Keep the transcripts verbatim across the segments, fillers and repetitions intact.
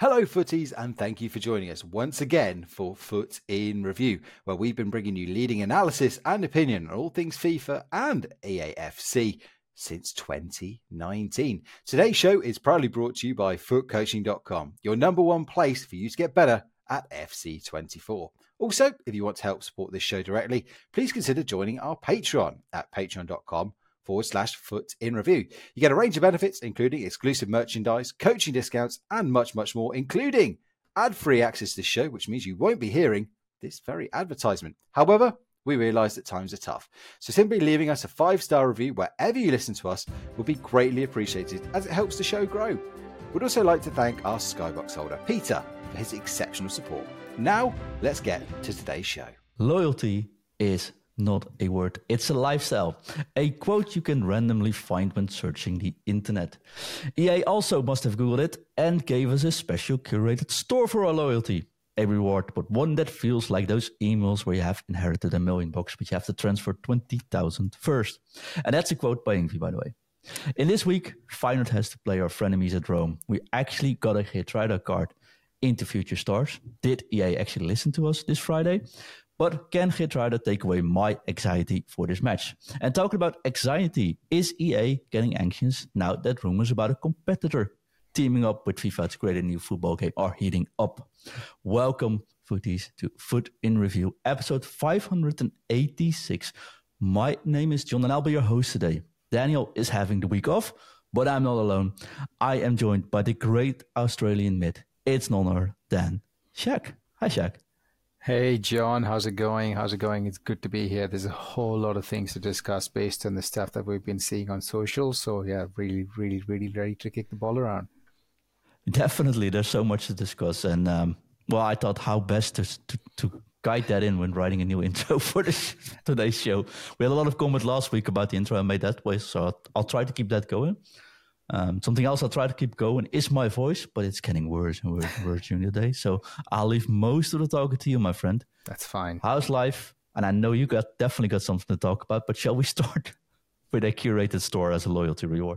Hello footies, and thank you for joining us once again for Foot in Review, where we've been bringing you leading analysis and opinion on all things FIFA and E A F C since twenty nineteen. Today's show is proudly brought to you by foot coaching dot com, your number one place for you to get better at F C twenty-four. Also, if you want to help support this show directly, please consider joining our Patreon at patreon dot com forward slash foot in review. You get a range of benefits, including exclusive merchandise, coaching discounts, and much, much more, including ad-free access to this show, which means you won't be hearing this very advertisement. However, we realise that times are tough, so simply leaving us a five-star review wherever you listen to us will be greatly appreciated, as it helps the show grow. We'd also like to thank our Skybox holder, Peter, for his exceptional support. Now, let's get to today's show. Loyalty is not a word, it's a lifestyle. A quote you can randomly find when searching the internet. E A also must have Googled it and gave us a special curated store for our loyalty. A reward, but one that feels like those emails where you have inherited a million bucks, but you have to transfer twenty thousand first. And that's a quote by Ingvi, by the way. In this week, Feyenoord has to play our frenemies at Rome. We actually got a Geertruida card into Future Stars. Did E A actually listen to us this Friday? But can Geertruida take away my anxiety for this match? And talking about anxiety, is E A getting anxious now that rumors about a competitor teaming up with FIFA to create a new football game are heating up? Welcome, footies, to Foot in Review, episode five hundred eighty-six. My name is John and I'll be your host today. Daniel is having the week off, but I'm not alone. I am joined by the great Australian mid. It's none other than Shaq. Hi, Shaq. Hey, John. How's it going? How's it going? It's good to be here. There's a whole lot of things to discuss based on the stuff that we've been seeing on social. So, yeah, really, really, really ready to kick the ball around. Definitely. There's so much to discuss. And, um, well, I thought how best to, to, to guide that in when writing a new intro for this, today's show. We had a lot of comment last week about the intro I made that way, so I'll, I'll try to keep that going. Um, something else I'll try to keep going is my voice, but it's getting worse and worse and worse during the day. So I'll leave most of the talking to you, my friend. That's fine. How's life? And I know you got definitely got something to talk about, but shall we start with a curated store as a loyalty reward?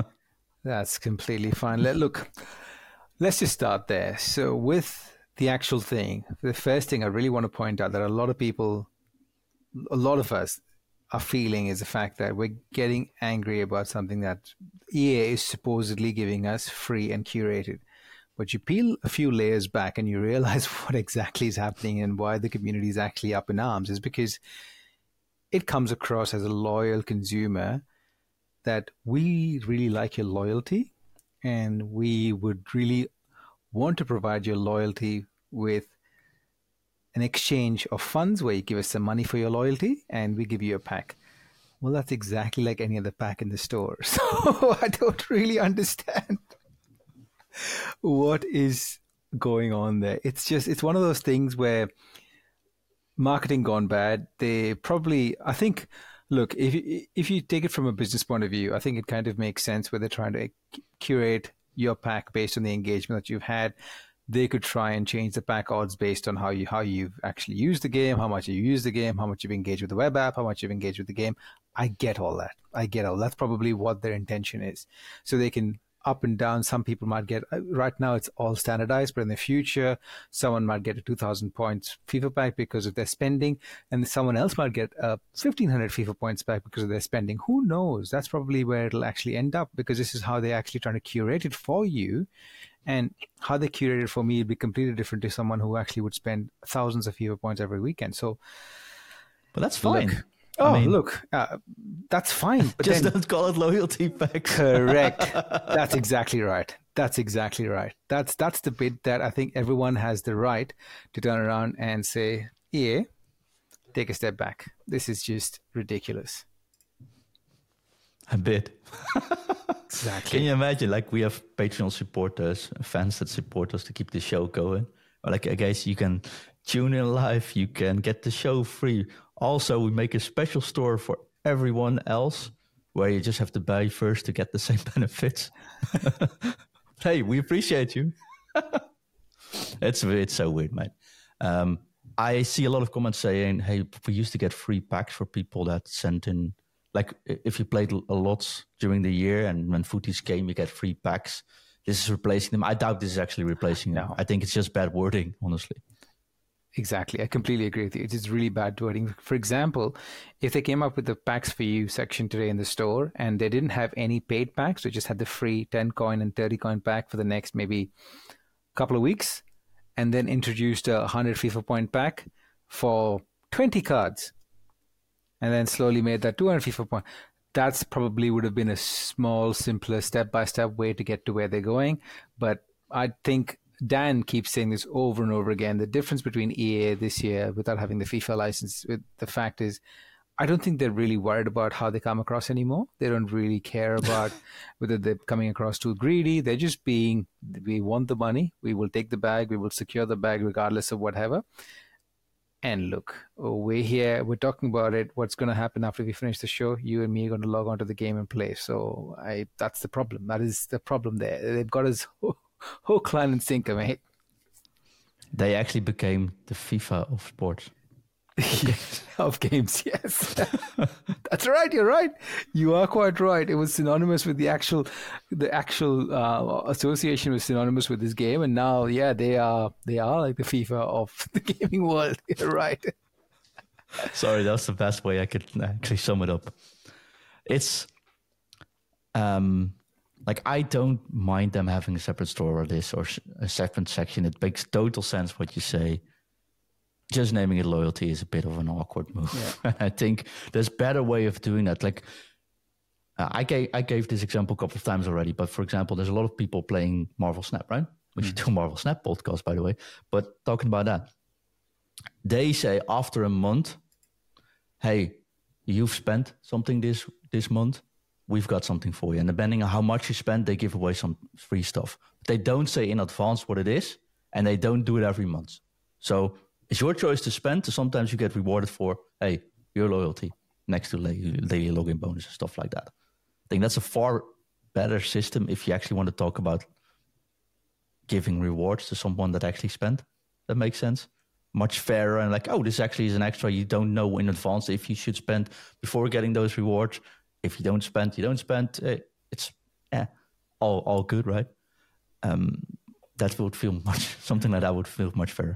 That's completely fine. Let, look, let's just start there. So with the actual thing, the first thing I really want to point out that a lot of people, a lot of us are feeling is the fact that we're getting angry about something that E A is supposedly giving us free and curated. But you peel a few layers back and you realize what exactly is happening and why the community is actually up in arms is because it comes across as a loyal consumer that we really like your loyalty and we would really want to provide your loyalty with an exchange of funds where you give us some money for your loyalty and we give you a pack. Well, that's exactly like any other pack in the store. So I don't really understand what is going on there. It's just, it's one of those things where marketing gone bad. They probably, I think, look, if you, if you take it from a business point of view, I think it kind of makes sense where they're trying to curate your pack based on the engagement that you've had. They could try and change the pack odds based on how you how you've actually used the game, how much you use the game, how much you've engaged with the web app, how much you've engaged with the game. I get all that. I get all that's probably what their intention is. So they can up and down. Some people might get right now it's all standardized, but in the future, someone might get a two thousand points FIFA pack because of their spending, and someone else might get a fifteen hundred FIFA points back because of their spending. Who knows? That's probably where it'll actually end up because this is how they're actually trying to curate it for you. And how they curate it for me would be completely different to someone who actually would spend thousands of FIFA points every weekend. So, but that's fine. Look, oh, I mean, look, uh, that's fine. But just then, don't call it loyalty packs. Correct. That's exactly right. That's exactly right. That's that's the bit that I think everyone has the right to turn around and say, "Yeah, take a step back. This is just ridiculous." A bit. Exactly. Can you imagine, like, we have Patreon supporters, fans that support us to keep the show going. Or like, I guess you can tune in live, you can get the show free. Also, we make a special store for everyone else where you just have to buy first to get the same benefits. Hey, we appreciate you. it's it's so weird, mate. Um, I see a lot of comments saying, hey, we used to get free packs for people that sent in. Like, if you played a lot during the year and when footies came, you get free packs. this is replacing them. I doubt this is actually replacing them. No. I think it's just bad wording, honestly. Exactly. I completely agree with you. It is really bad wording. For example, if they came up with the packs for you section today in the store and they didn't have any paid packs, they just had the free ten coin and thirty coin pack for the next maybe couple of weeks, and then introduced a one hundred FIFA point pack for twenty cards, and then slowly made that two hundred FIFA point. That's probably would have been a small, simpler step-by-step way to get to where they're going. But I think Dan keeps saying this over and over again. The difference between E A this year, without having the FIFA license, with the fact is, I don't think they're really worried about how they come across anymore. They don't really care about whether they're coming across too greedy. They're just being, we want the money. We will take the bag. We will secure the bag regardless of whatever. And look, we're here. We're talking about it. What's going to happen after we finish the show? You and me are going to log onto the game and play. So I, that's the problem. That is the problem there. They've got us hook, line, and sinker, mate. They actually became the FIFA of sports. Of games, yes. That's right. You're right. You are quite right. It was synonymous with the actual, the actual uh, association was synonymous with this game, and now, yeah, they are they are like the FIFA of the gaming world. You're right. Sorry, that's the best way I could actually sum it up. It's, um, like I don't mind them having a separate store or this or a separate section. It makes total sense what you say. Just naming it loyalty is a bit of an awkward move. Yeah. I think there's better way of doing that. Like uh, I gave I gave this example a couple of times already, but for example, there's a lot of people playing Marvel Snap, right? We should do Marvel Snap podcast, by the way. But talking about that, they say after a month, hey, you've spent something this this month, we've got something for you. And depending on how much you spend, they give away some free stuff. But they don't say in advance what it is, and they don't do it every month. So it's your choice to spend. So sometimes you get rewarded for, hey, your loyalty next to daily login bonus and stuff like that. I think that's a far better system if you actually want to talk about giving rewards to someone that actually spent. That makes sense. Much fairer and like, oh, this actually is an extra. You don't know in advance if you should spend before getting those rewards. If you don't spend, you don't spend. It's yeah, all all good, right? Um, that would feel much something like that would feel much fairer.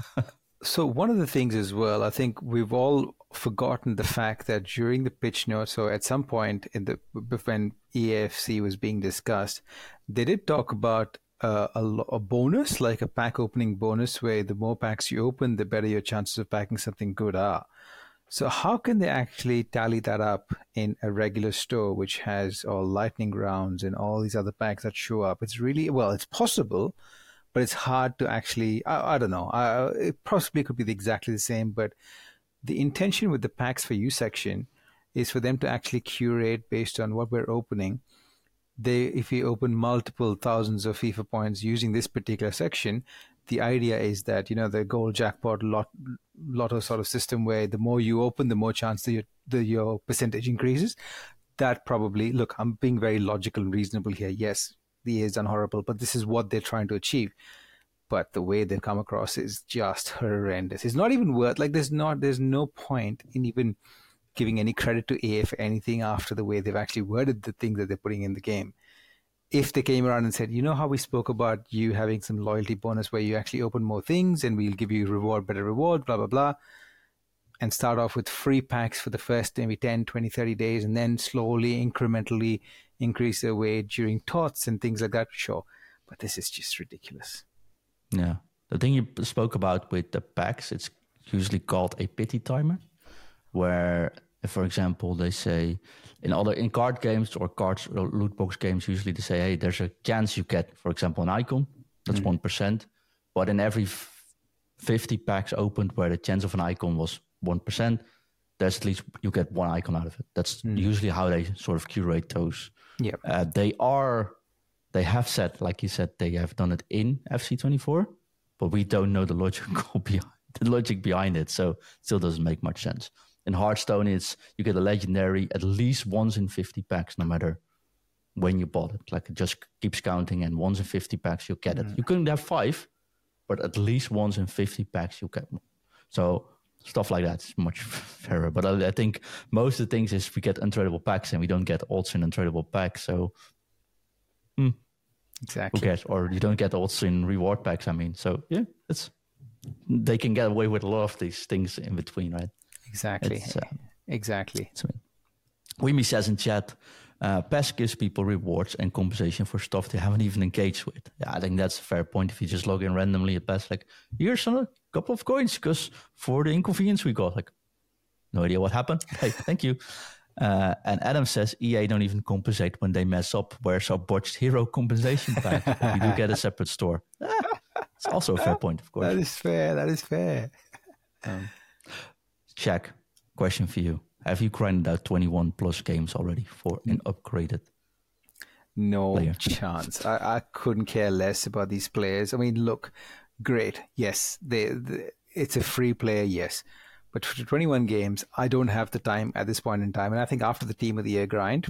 So one of the things as well, I think we've all forgotten the fact that during the pitch note, so at some point in the when E A F C was being discussed, they did talk about uh, a, a bonus, like a pack opening bonus, where the more packs you open, the better your chances of packing something good are. So how can they actually tally that up in a regular store, which has all lightning rounds and all these other packs that show up? It's really, well, it's possible, but it's hard to actually, I, I don't know. I, it possibly could be exactly the same, but the intention with the packs for you section is for them to actually curate based on what we're opening. They, if we open multiple thousands of FIFA points using this particular section, the idea is that, you know, the gold jackpot lot, lotto sort of system where the more you open, the more chance that your, the, your percentage increases. That probably, look, I'm being very logical and reasonable here. Yes, the A is done horrible, but this is what they're trying to achieve. But the way they've come across is just horrendous. It's not even worth, like, there's not, there's no point in even giving any credit to A A for anything after the way they've actually worded the things that they're putting in the game. If they came around and said, you know how we spoke about you having some loyalty bonus where you actually open more things and we'll give you reward, better reward, blah, blah, blah, and start off with free packs for the first maybe ten, twenty, thirty days, and then slowly, incrementally increase their weight during tots and things like that, sure. But this is just ridiculous. Yeah. The thing you spoke about with the packs, it's usually called a pity timer, where, for example, they say in other in card games or cards or loot box games, usually they say, hey, there's a chance you get, for example, an icon. That's mm. one percent. But in every fifty packs opened where the chance of an icon was one percent, there's at least you get one icon out of it. That's mm. usually how they sort of curate those. Yeah, uh, they are, they have said, like you said, they have done it in F C twenty-four, but we don't know the logic behind the logic behind it. So it still doesn't make much sense. In Hearthstone, it's you get a legendary at least once in fifty packs, no matter when you bought it. Like it just keeps counting, and once in fifty packs you get mm. it. You couldn't have five, but at least once in fifty packs you get one. So stuff like that is much fairer. But I, I think most of the things is we get untradeable packs and we don't get odds in untradeable packs. So, mm. Exactly. Who cares? Or you don't get also in reward packs. I mean, so yeah, it's they can get away with a lot of these things in between, right? Exactly. Uh, exactly. Wimi says in chat, uh, P E S gives people rewards and compensation for stuff they haven't even engaged with. Yeah, I think that's a fair point. If you just log in randomly at P E S, like, here's a couple of coins because for the inconvenience we got, like, no idea what happened. Hey, thank you. Uh, and Adam says E A don't even compensate when they mess up. Where's our botched hero compensation pack? We do get a separate store. Ah, it's also a fair point, of course. That is fair. That is fair. Um, Jack, question for you. Have you grinded out twenty-one plus games already for an upgraded No player? chance. I, I couldn't care less about these players. I mean, look, great. Yes, they, they, it's a free player, yes. But for twenty-one games, I don't have the time at this point in time. And I think after the Team of the Year grind,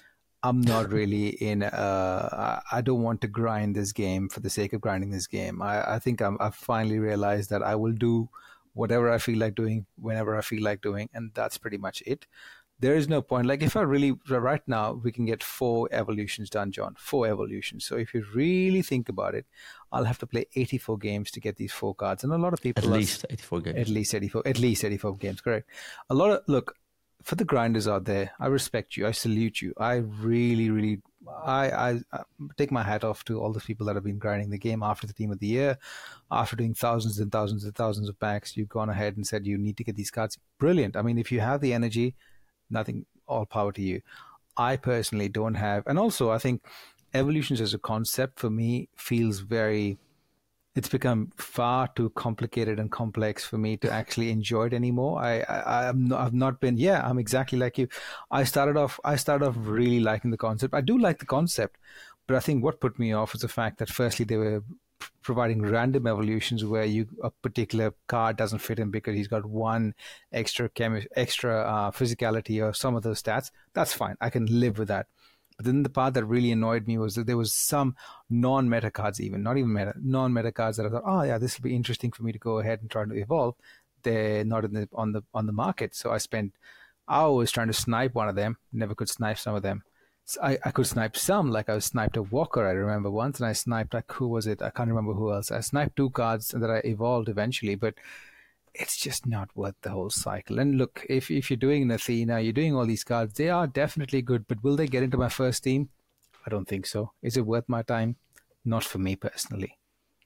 I'm not really in. Uh, I don't want to grind this game for the sake of grinding this game. I, I think I'm, I've finally realized that I will do whatever I feel like doing, whenever I feel like doing, and that's pretty much it. There is no point. Like if I really, right now, we can get four evolutions done, John. Four evolutions. So if you really think about it, I'll have to play eighty-four games to get these four cards. And a lot of people... At are, least eighty-four games. At least eighty-four. At least eighty-four games, correct. A lot of... Look, for the grinders out there, I respect you. I salute you. I really, really... I, I, I take my hat off to all the people that have been grinding the game after the Team of the Year. After doing thousands and thousands and thousands of packs, you've gone ahead and said you need to get these cards. Brilliant. I mean, if you have the energy... Nothing, all power to you. I personally don't have, and also I think evolutions as a concept for me feels very, it's become far too complicated and complex for me to actually enjoy it anymore. I, I I'm not, I've not been, yeah, I'm exactly like you. I started off, I started off really liking the concept. I do like the concept, but I think what put me off was the fact that firstly they were providing random evolutions where you a particular card doesn't fit him because he's got one extra chemi- extra uh, physicality or some of those stats. That's fine. I can live with that. But then the part that really annoyed me was that there was some non-meta cards, even not even meta, non-meta cards that I thought, oh yeah, this will be interesting for me to go ahead and try to evolve. They're not in the on the on the market, so I spent hours trying to snipe one of them. Never could snipe some of them. I, I could snipe some, like I sniped a Walker, I remember once, and I sniped, like, who was it? I can't remember who else. I sniped two cards that I evolved eventually, but it's just not worth the whole cycle. And look, if if you're doing an Athena, you're doing all these cards, they are definitely good, but will they get into my first team? I don't think so. Is it worth my time? Not for me personally.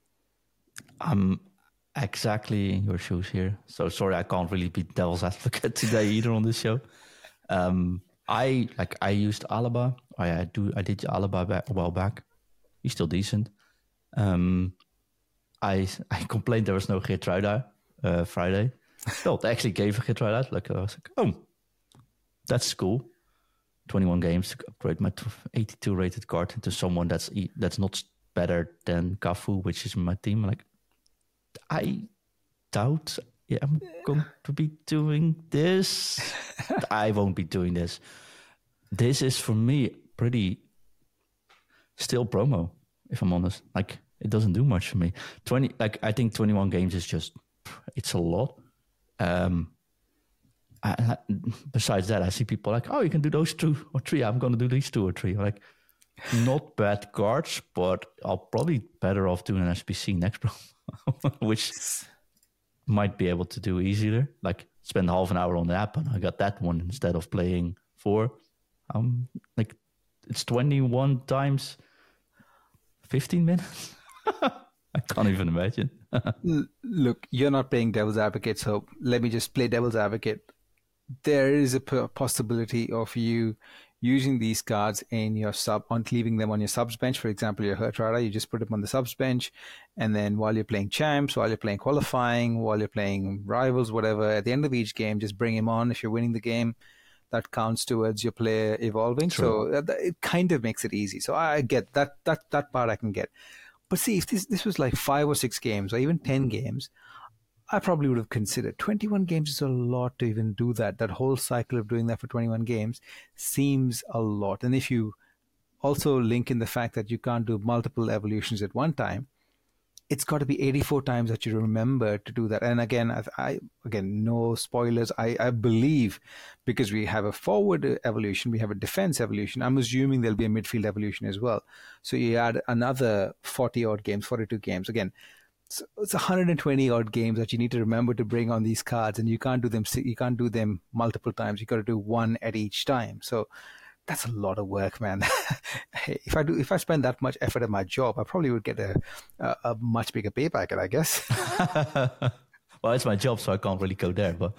I'm exactly in your shoes here. So sorry, I can't really be devil's advocate today either on this show. Um... I like I used Alaba. I, I do. I did Alaba back, a while back. He's still decent. Um, I I complained there was no Geertruida uh, Friday. Well, they actually gave a Geertruida. Like I was like, oh, that's cool. twenty-one games to upgrade my eighty-two rated card into someone that's that's not better than Cafu, which is my team. Like I doubt. Yeah, I'm going to be doing this. I won't be doing this. This is for me pretty still promo, if I'm honest. Like it doesn't do much for me. Twenty, like I think twenty-one games is just it's a lot. Um, I, I, besides that, I see people like, oh, you can do those two or three. I'm going to do these two or three. Like not bad cards, but I'll probably better off doing an S P C next pro, which. Might be able to do easier, like spend half an hour on the app and I got that one instead of playing four. Um, like it's twenty-one times fifteen minutes. I can't even imagine. Look, you're not playing devil's advocate, so let me just play devil's advocate. There is a possibility of you using these cards in your sub, on leaving them on your subs bench. For example, your Geertruida, you just put them on the subs bench, and then while you're playing champs, while you're playing qualifying, while you're playing rivals, whatever, at the end of each game, just bring him on. If you're winning the game, that counts towards your player evolving. True. So that, it kind of makes it easy. So I get that that that part I can get. But see, if this this was like five or six games, or even ten games, I probably would have considered. twenty-one games is a lot to even do that. That whole cycle of doing that for twenty-one games seems a lot. And if you also link in the fact that you can't do multiple evolutions at one time, it's got to be eighty-four times that you remember to do that. And again, I, I again, no spoilers. I, I believe because we have a forward evolution, we have a defense evolution. I'm assuming there'll be a midfield evolution as well. So you add another forty odd games, forty-two games. Again, so it's one hundred twenty odd games that you need to remember to bring on these cards, and you can't do them. You can't do them multiple times. You got to do one at each time. So that's a lot of work, man. Hey, if I do, if I spend that much effort at my job, I probably would get a a, a much bigger pay packet, I guess. Well, it's my job, so I can't really go there. But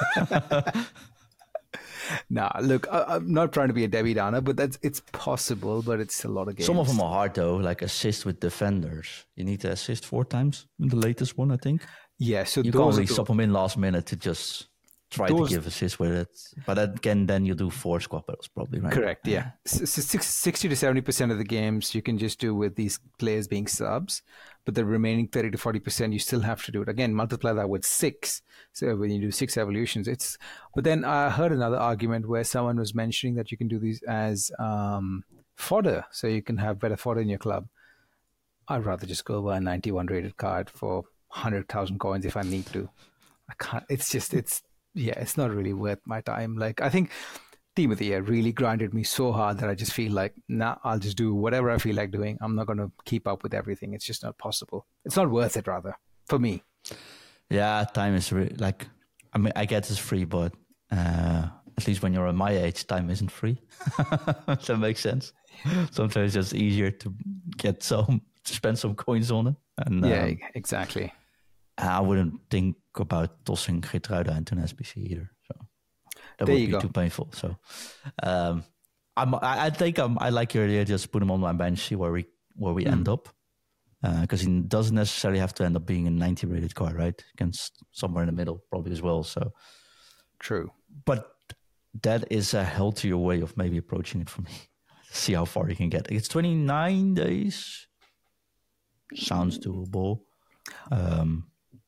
nah, look, I, I'm not trying to be a Debbie Downer, but that's it's possible, but it's a lot of games. Some of them are hard though, like assist with defenders. You need to assist four times in the latest one, I think. Yeah, so you those can't really the, stop them in last minute to just try those, to give assist with it. But again, then you do four squad battles probably, right? Correct, yeah. So sixty to seventy percent of the games you can just do with these players being subs, but the remaining thirty to forty percent you still have to do it. Again, multiply that with six. So when you do six evolutions, it's... But then I heard another argument where someone was mentioning that you can do these as um, fodder, so you can have better fodder in your club. I'd rather just go buy a ninety-one rated card for one hundred thousand coins if I need to. I can't... It's just... it's Yeah, it's not really worth my time. Like, I think Team of the Year really grinded me so hard that I just feel like, nah, I'll just do whatever I feel like doing. I'm not going to keep up with everything. It's just not possible. It's not worth it, rather, for me. Yeah, time is re- like, I mean, I get it's free, but uh, at least when you're at my age, time isn't free. That makes sense. Sometimes it's just easier to get some, to spend some coins on it. And, yeah, um, exactly. I wouldn't think about tossing Geertruida into an S B C either. So that there would you be go. too painful. So um, I'm, I, I think I'm, I like your idea. Just put him on my bench, see where we where we mm. end up, because uh, he doesn't necessarily have to end up being a ninety rated card, right? Against somewhere in the middle, probably as well. So true, but that is a healthier way of maybe approaching it for me. See how far you can get. It's twenty-nine days. Sounds doable. Um,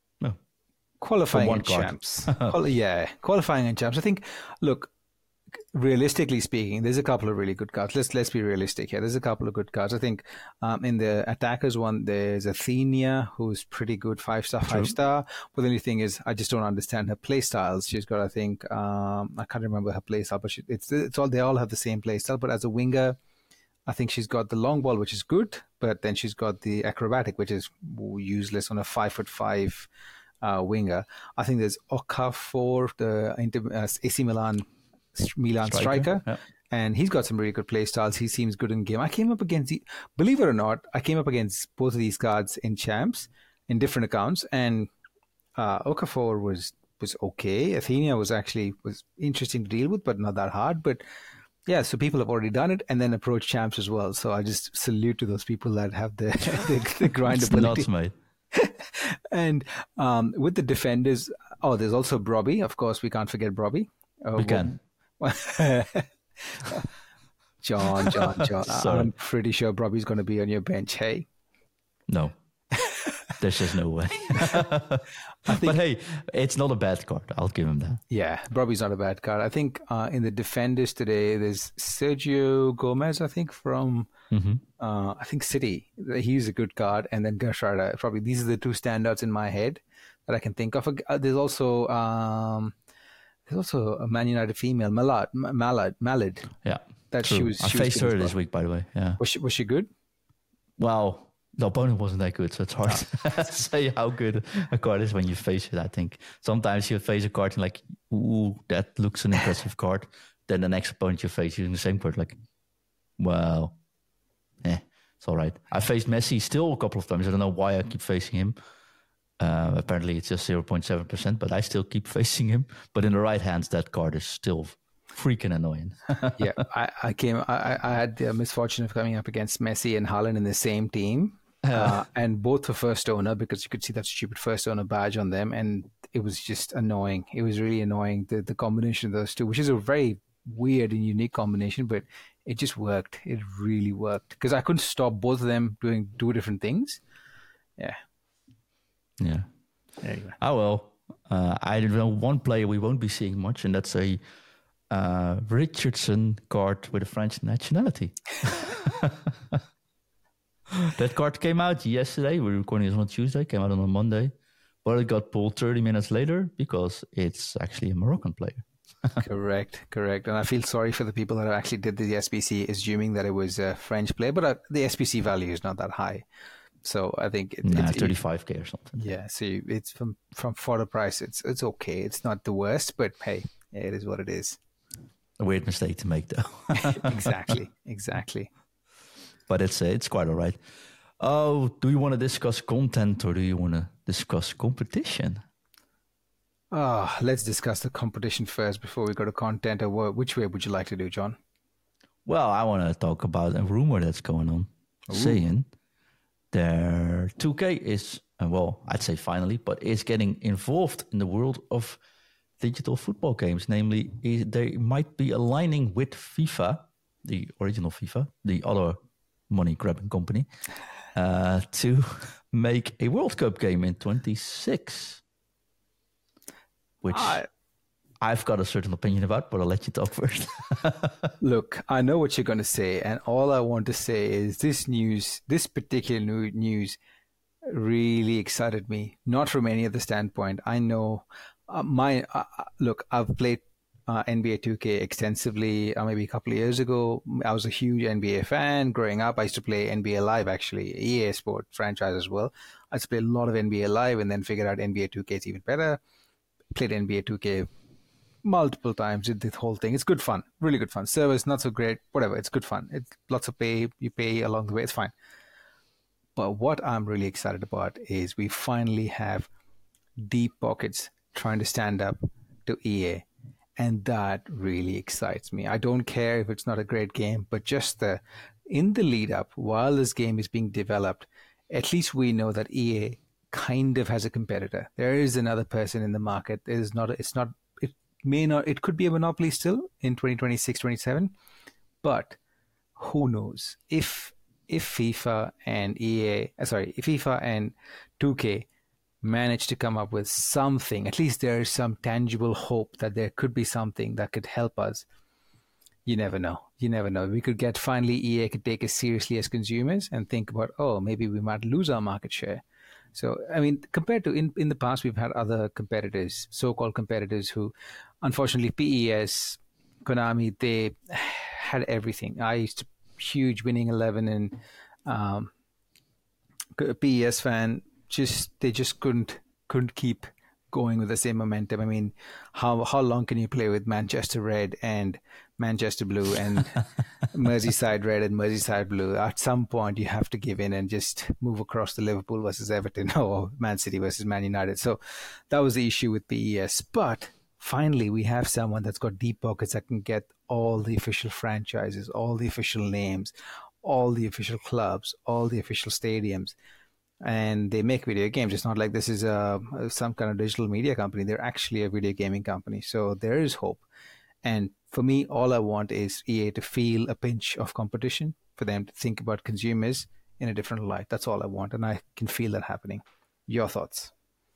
Qualifying and champs. Quali- yeah, qualifying and champs. I think, look, realistically speaking, there's a couple of really good cards. Let's let's be realistic here. There's a couple of good cards. I think um, in the attackers one, there's Athenia, who's pretty good, five star, five True. star. But the only thing is, I just don't understand her play styles. She's got, I think, um, I can't remember her play style, but she, it's it's all they all have the same play style. But as a winger, I think she's got the long ball, which is good, but then she's got the acrobatic, which is useless on a five foot five. Uh, winger. I think there's Okafor, the Inter- uh, A C Milan Milan striker, striker yeah. And he's got some really good play styles. He seems good in game. I came up against, the, believe it or not, I came up against both of these cards in champs in different accounts, and uh, Okafor was was okay. Athenia was actually was interesting to deal with, but not that hard. But yeah, so people have already done it and then approached champs as well. So I just salute to those people that have the the, the grindability. Nuts, mate. And um, with the defenders, oh, there's also Brobby. Of course, we can't forget Brobby. Uh, we can. John, John, John. Sorry. I'm pretty sure Brobby's going to be on your bench. Hey? No. There's just no way. I think, but hey, it's not a bad card. I'll give him that. Yeah, Brobby's not a bad card. I think uh, in the defenders today, there's Sergio Gomez, I think, from... Mm-hmm. Uh, I think City, he's a good card, and then Geertruida. Probably these are the two standouts in my head that I can think of. Uh, there's also um, there's also a Man United female, Malad, Malad, Malad. Yeah, that true. she was. I she faced was her well. this week, by the way. Yeah, was she was she good? Well, the opponent wasn't that good, so it's hard oh. to say how good a card is when you face it. I think sometimes you face a card and like, ooh, that looks an impressive card. Then the next opponent you face using the same card, like, well. Eh, it's all right. I faced Messi still a couple of times. I don't know why I keep facing him. Uh, apparently, it's just zero point seven percent, but I still keep facing him. But in the right hands, that card is still freaking annoying. yeah, I, I came. I, I had the misfortune of coming up against Messi and Haaland in the same team, uh, and both were first owner, because you could see that stupid first owner badge on them, and it was just annoying. It was really annoying, the the combination of those two, which is a very weird and unique combination, but it just worked. It really worked, because I couldn't stop both of them doing two different things. Yeah. Yeah. Anyway. Oh, well. Uh, I don't know one player we won't be seeing much, and that's a uh, Richardson card with a French nationality. That card came out yesterday. We're recording this on Tuesday. Came out on a Monday, but it got pulled thirty minutes later because it's actually a Moroccan player. Correct, correct. And I feel sorry for the people that actually did the S B C, assuming that it was a French player, but uh, the S B C value is not that high. So I think it, nah, it's thirty-five K or something. Yeah, so you, it's from from for the price. It's it's okay. It's not the worst, but hey, it is what it is. A weird mistake to make, though. exactly, exactly. But it's uh, it's quite all right. Oh, do you want to discuss content or do you want to discuss competition? Ah, oh, let's discuss the competition first before we go to content. Or which way would you like to do, John? Well, I want to talk about a rumor that's going on, Ooh. saying their two K is, uh, well, I'd say finally, but is getting involved in the world of digital football games. Namely, is they might be aligning with FIFA, the original FIFA, the other money-grabbing company, uh, to make a World Cup game in twenty-six. Which I, I've got a certain opinion about, but I'll let you talk first. Look, I know what you're going to say, and all I want to say is this news, this particular news really excited me, not from any other standpoint. I know uh, my, uh, look, I've played uh, N B A two K extensively, uh, maybe a couple of years ago. I was a huge N B A fan. Growing up, I used to play N B A Live, actually, E A Sports franchise as well. I used to play a lot of N B A Live and then figured out N B A two K is even better. Played N B A two K multiple times, did the whole thing. It's good fun, really good fun. Service, not so great, whatever, it's good fun. It's lots of pay, you pay along the way, it's fine. But what I'm really excited about is we finally have deep pockets trying to stand up to E A. And that really excites me. I don't care if it's not a great game, but just the in the lead up, while this game is being developed, at least we know that E A kind of has a competitor. There is another person in the market. It is not, it's not, it may not, it could be a monopoly still in twenty twenty-six, twenty-seven, but who knows? If, if FIFA and E A, sorry, if FIFA and two K manage to come up with something, at least there is some tangible hope that there could be something that could help us. You never know. You never know. We could get finally E A could take us seriously as consumers and think about, oh, maybe we might lose our market share. So, I mean, compared to in, in the past, we've had other competitors, so-called competitors who, unfortunately, P E S, Konami, they had everything. I used to huge Winning eleven and um, P E S fan, just they just couldn't couldn't keep going with the same momentum. I mean, how how long can you play with Manchester Red and Manchester Blue and Merseyside Red and Merseyside Blue? At some point, you have to give in and just move across to Liverpool versus Everton or Man City versus Man United. So that was the issue with P E S. But finally, we have someone that's got deep pockets that can get all the official franchises, all the official names, all the official clubs, all the official stadiums. And they make video games. It's not like this is a, some kind of digital media company. They're actually a video gaming company. So there is hope. And for me, all I want is E A to feel a pinch of competition, for them to think about consumers in a different light. That's all I want. And I can feel that happening. Your thoughts?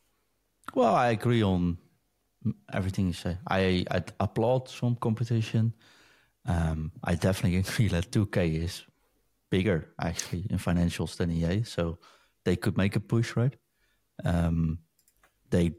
Well, I agree on everything you say. I, I applaud some competition. Um, I definitely agree that two K is bigger, actually, in financials than E A. So they could make a push, right? Um, they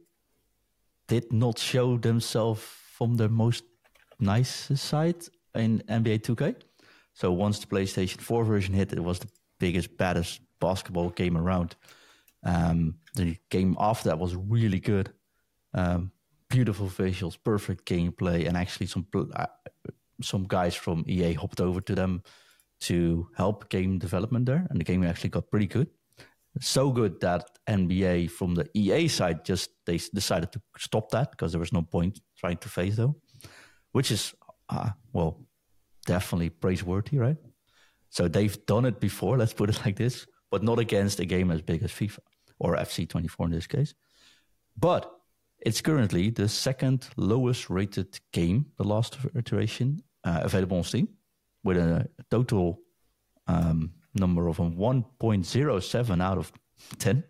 did not show themselves from the most nice side in N B A two K. So once the PlayStation four version hit, it was the biggest, baddest basketball game around. Um, the game after that was really good. Um, beautiful visuals, perfect gameplay, and actually some uh, some guys from E A hopped over to them to help game development there, and the game actually got pretty good. So good that N B A from the E A side just they decided to stop that because there was no point trying to phase though, which is uh, well definitely praiseworthy, right? So they've done it before, let's put it like this, but not against a game as big as FIFA or F C twenty-four in this case. But it's currently the second lowest rated game, the last iteration, uh, available on Steam, with a total um, number of a one point zero seven out of ten,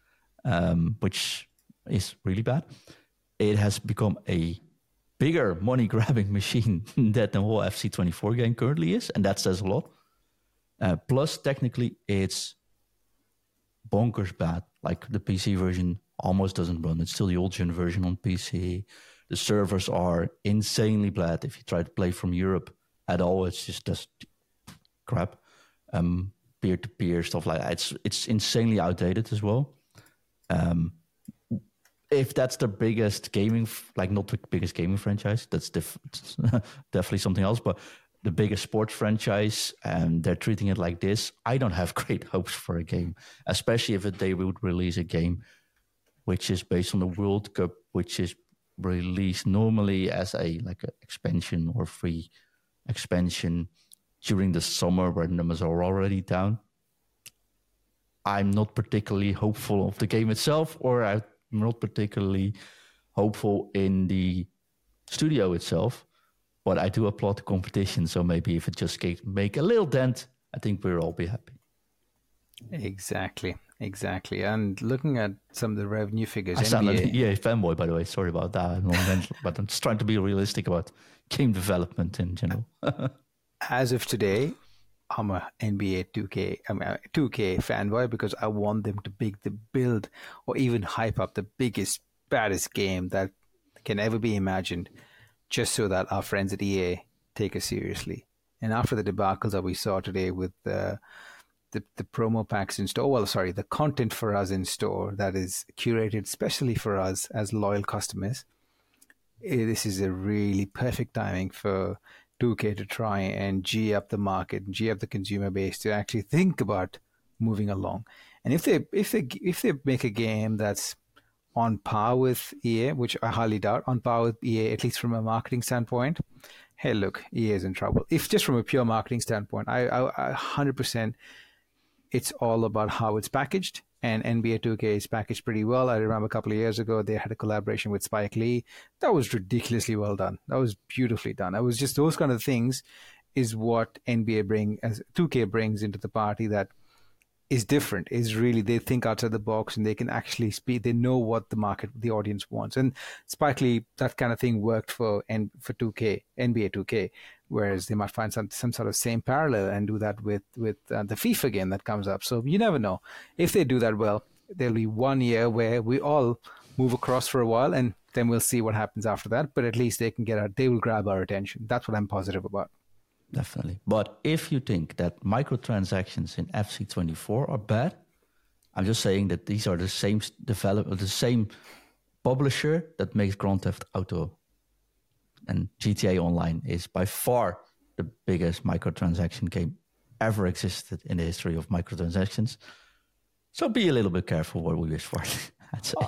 um, which is really bad. It has become a bigger money-grabbing machine that the whole F C twenty-four game currently is, and that says a lot. Uh, plus, technically, it's bonkers bad. Like the P C version almost doesn't run. It's still the old gen version on P C. The servers are insanely bad. If you try to play from Europe at all, it's just just crap. Um, peer-to-peer stuff like that. It's it's insanely outdated as well. Um, if that's the biggest gaming, like not the biggest gaming franchise, that's def- definitely something else. But the biggest sports franchise, and they're treating it like this, I don't have great hopes for a game, especially if they would release a game which is based on the World Cup, which is released normally as a like an expansion or free expansion during the summer where numbers are already down. I'm not particularly hopeful of the game itself, or I'm not particularly hopeful in the studio itself, but I do applaud the competition. So maybe if it just can make a little dent, I think we'll all be happy. Exactly, exactly. And looking at some of the revenue figures, I sound N B A, like E A fanboy, by the way. Sorry about that. I'm not, but I'm just trying to be realistic about game development in general. as of today, I'm a N B A two K, I'm a two K fanboy because I want them to big the build or even hype up the biggest, baddest game that can ever be imagined, just so that our friends at E A take us seriously. And after the debacles that we saw today with the the, the promo packs in store, well, sorry, the content for us in store that is curated especially for us as loyal customers, eh, this is a really perfect timing for two K to try and G up the market, G up the consumer base to actually think about moving along. And if they if they if they make a game that's on par with E A, which I highly doubt, on par with E A, at least from a marketing standpoint, hey, look, E A is in trouble. If just from a pure marketing standpoint, I, I, I one hundred percent, it's all about how it's packaged. And N B A two K is packaged pretty well. I remember a couple of years ago, they had a collaboration with Spike Lee. That was ridiculously well done. That was beautifully done. That was just those kind of things is what N B A bring as two K brings into the party that is different, is really, they think outside the box and they can actually speak. They know what the market, the audience wants. And Spike Lee, that kind of thing worked for N for two K, N B A two K, whereas they might find some, some sort of same parallel and do that with, with uh, the FIFA game that comes up. So you never know. If they do that well, there'll be one year where we all move across for a while and then we'll see what happens after that. But at least they can get our, they will grab our attention. That's what I'm positive about. Definitely. But if you think that microtransactions in F C twenty-four are bad, I'm just saying that these are the same developer, the same publisher that makes Grand Theft Auto. And G T A Online is by far the biggest microtransaction game ever existed in the history of microtransactions. So be a little bit careful what we wish for, I'd say.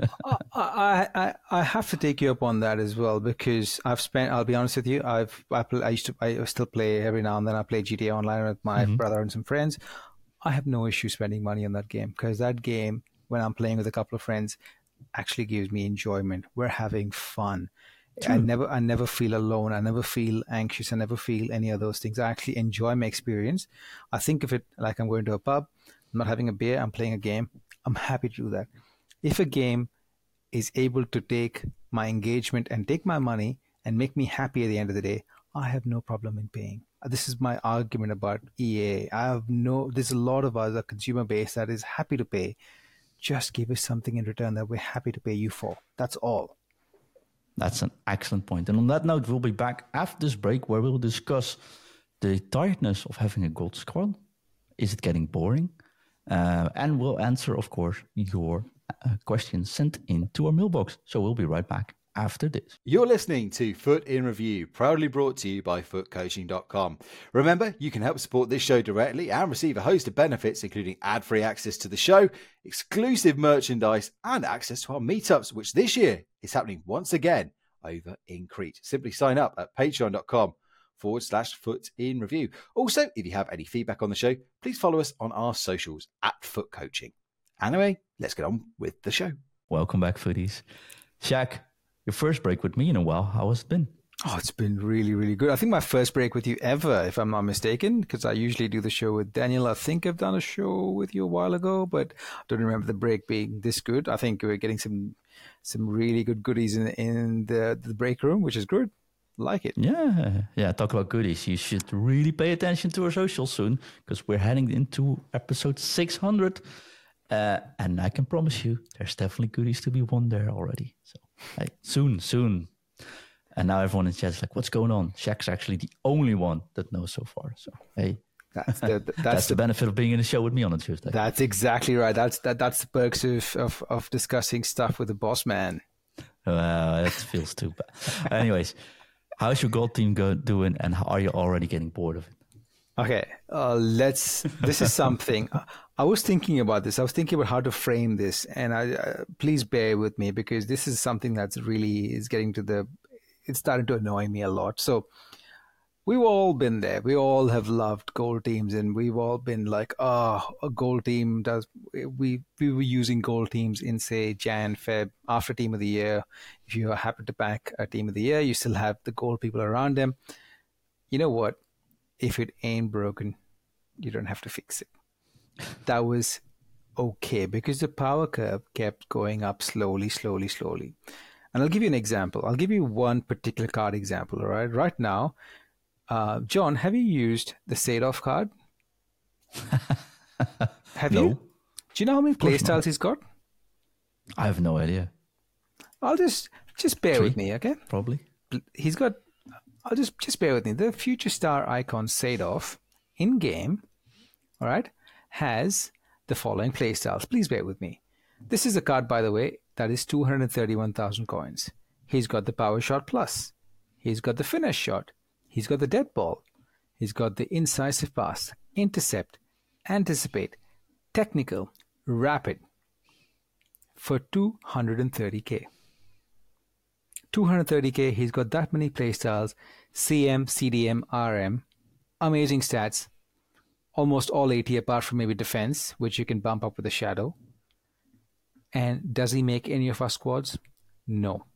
I, I I have to take you up on that as well, because I've spent, I'll be honest with you, I've I, play, I used to I still play every now and then. I play G T A Online with my mm-hmm. brother and some friends. I have no issue spending money on that game, because that game, when I'm playing with a couple of friends, actually gives me enjoyment. We're having fun. True. I never I never feel alone. I never feel anxious. I never feel any of those things. I actually enjoy my experience. I think of it like I'm going to a pub, I'm not having a beer, I'm playing a game. I'm happy to do that. If a game is able to take my engagement and take my money and make me happy at the end of the day, I have no problem in paying. This is my argument about E A. I have no, there's a lot of us, a consumer base that is happy to pay. Just give us something in return that we're happy to pay you for. That's all. That's an excellent point. And on that note, we'll be back after this break where we'll discuss the tiredness of having a gold squad. Is it getting boring? Uh, and we'll answer, of course, your uh, questions sent in to our mailbox. So we'll be right back after this. You're listening to Foot in Review, proudly brought to you by foot coaching dot com. Remember, you can help support this show directly and receive a host of benefits, including ad-free access to the show, exclusive merchandise, and access to our meetups, which this year is happening once again over in Crete. Simply sign up at patreon dot com forward slash foot in review. Also, if you have any feedback on the show, please follow us on our socials at Foot Coaching. Anyway, let's get on with the show. Welcome back, footies. Shaq, your first break with me in a while. How has it been? Oh, it's been really, really good. I think my first break with you ever, if I'm not mistaken, because I usually do the show with Daniel. I think I've done a show with you a while ago, but I don't remember the break being this good. I think we're getting some some really good goodies in in the, the break room, which is good. Like it. Yeah, yeah. Talk about goodies. You should really pay attention to our socials soon because we're heading into episode six hundred. Uh, and I can promise you there's definitely goodies to be won there already. So hey, soon, soon. And now everyone in chat is like, what's going on? Shaq's actually the only one that knows so far. So, hey, that's the, that's, that's the, the benefit of being in the show with me on a Tuesday. That's exactly right. That's that. That's the perks of, of, of discussing stuff with the boss man. Uh, that feels too bad. Anyways. How's your gold team go, doing, and how are you already getting bored of it? Okay, uh, let's. This is something I was thinking about. This I was thinking about how to frame this, and I uh, please bear with me because this is something that's really is getting to the. It's starting to annoy me a lot. So we've all been there. We all have loved gold teams, and we've all been like, oh, a gold team does. We we were using gold teams in say Jan, Feb after team of the year. If you happen to back a team of the year, you still have the gold people around them. You know what? If it ain't broken, you don't have to fix it. That was okay because the power curve kept going up slowly, slowly, slowly. And I'll give you an example. I'll give you one particular card example. All right, right now. Uh, John, have you used the Sadov card? Have no. you? Do you know how many playstyles he's got? I have no idea. I'll just just bear Three, with me, okay? Probably. He's got. I'll just just bear with me. The Future Star icon Sadov in game, all right, has the following playstyles. Please bear with me. This is a card, by the way, that is two hundred thirty-one thousand coins. He's got the Power Shot Plus. He's got the Finish Shot. He's got the Dead Ball. He's got the Incisive Pass, Intercept, Anticipate, Technical, Rapid for two hundred thirty K. two hundred thirty K, he's got that many playstyles, C M, C D M, R M, amazing stats, almost all eighty apart from maybe defense, which you can bump up with a shadow. And does he make any of our squads? No.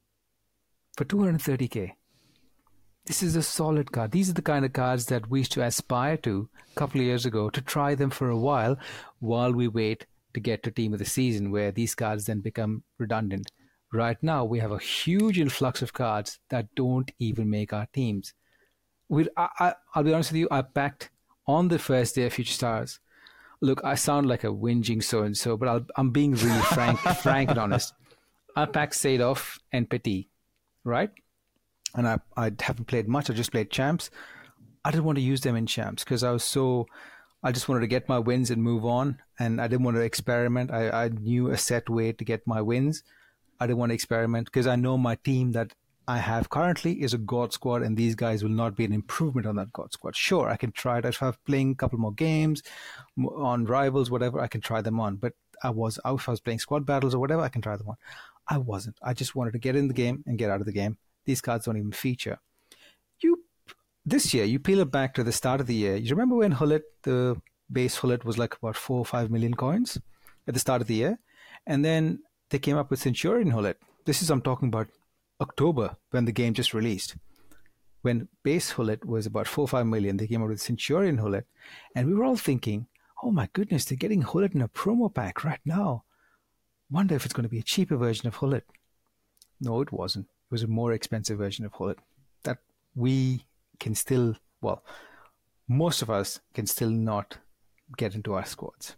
For two hundred thirty K. This is a solid card. These are the kind of cards that we used to aspire to a couple of years ago, to try them for a while, while we wait to get to team of the season, where these cards then become redundant. Right now, we have a huge influx of cards that don't even make our teams. We'll, I, I, I'll be honest with you, I packed on the first day of Future Stars. Look, I sound like a whinging so-and-so, but I'll, I'm being really frank, frank and honest. I packed Sadov and Petit, right? And I, I haven't played much. I just played champs. I didn't want to use them in champs because I was so, I just wanted to get my wins and move on. And I didn't want to experiment. I, I knew a set way to get my wins. I didn't want to experiment because I know my team that I have currently is a God squad, and these guys will not be an improvement on that God squad. Sure, I can try it. If I'm playing a couple more games on Rivals, whatever, I can try them on. But I was, if I was playing squad battles or whatever, I can try them on. I wasn't. I just wanted to get in the game and get out of the game. These cards don't even feature. You this year, you peel it back to the start of the year. You remember when Hullet, the base Hullet, was like about four or five million coins at the start of the year, and then they came up with Centurion Hullet. This is I'm talking about October when the game just released. When base Hullet was about four or five million, they came up with Centurion Hullet, and we were all thinking, "Oh my goodness, they're getting Hullet in a promo pack right now. Wonder if it's going to be a cheaper version of Hullet." No, it wasn't. It was a more expensive version of Hullet that we can still, well, most of us can still not get into our squads.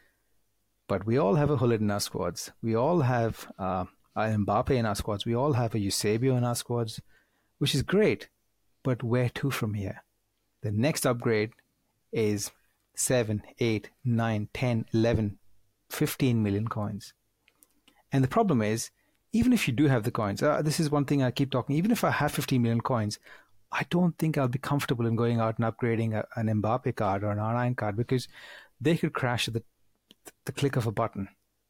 But we all have a Hullet in our squads. We all have uh, a Mbappe in our squads. We all have a Eusebio in our squads, which is great. But where to from here? The next upgrade is seven, eight, nine, ten, eleven, fifteen million coins. And the problem is, even if you do have the coins, uh, this is one thing I keep talking, even if I have fifteen million coins, I don't think I'll be comfortable in going out and upgrading a, an Mbappe card or an R nine card because they could crash at the, the click of a button.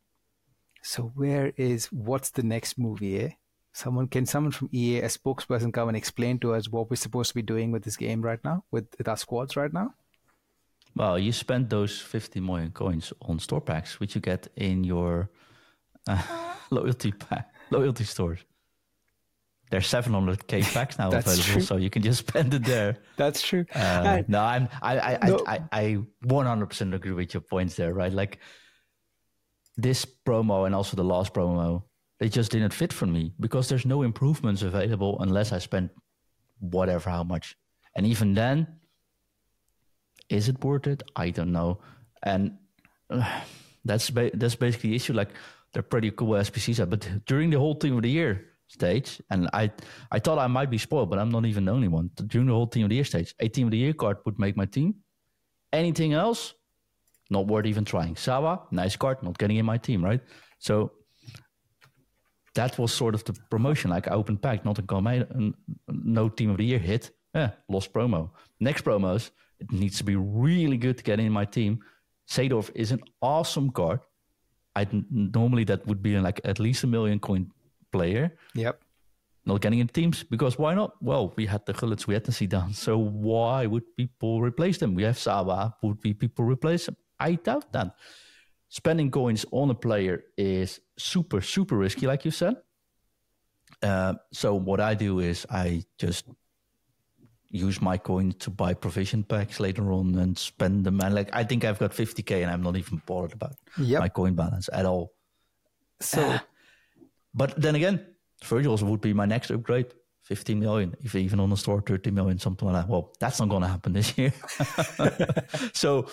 So where is, what's the next move, E A? Someone, can someone from E A, a spokesperson, come and explain to us what we're supposed to be doing with this game right now, with, with our squads right now? Well, you spend those fifty million coins on store packs, which you get in your uh, loyalty pack. Loyalty stores. There's seven hundred K packs now available, true. So you can just spend it there. That's true. Uh, no, I'm, I, I, no. I, I, I one hundred percent agree with your points there, right? Like this promo and also the last promo, they just didn't fit for me because there's no improvements available unless I spend whatever, how much. And even then, is it worth it? I don't know. And uh, that's ba- that's basically the issue. Like, they're pretty cool S P Cs, but during the whole Team of the Year stage, and I I thought I might be spoiled, but I'm not even the only one. During the whole Team of the Year stage, a Team of the Year card would make my team. Anything else, not worth even trying. Sawa, nice card, not getting in my team, right? So that was sort of the promotion, like open pack, not a comment, no Team of the Year hit. Yeah, lost promo. Next promos, it needs to be really good to get in my team. Seedorf is an awesome card. I normally that would be like at least a million coin player. Yep. Not getting in teams because why not? Well, we had the Gullits, we had the Zidane. So why would people replace them? We have Sawa. Would be people replace them? I doubt that. Spending coins on a player is super, super risky, like you said. Uh, so what I do is I just use my coins to buy provision packs later on and spend them. And like I think I've got fifty K and I'm not even bothered about yep. my coin balance at all. So, uh, but then again, Virgil's would be my next upgrade. fifteen million, if even on the store, thirty million, something like that. Well, that's not going to happen this year. So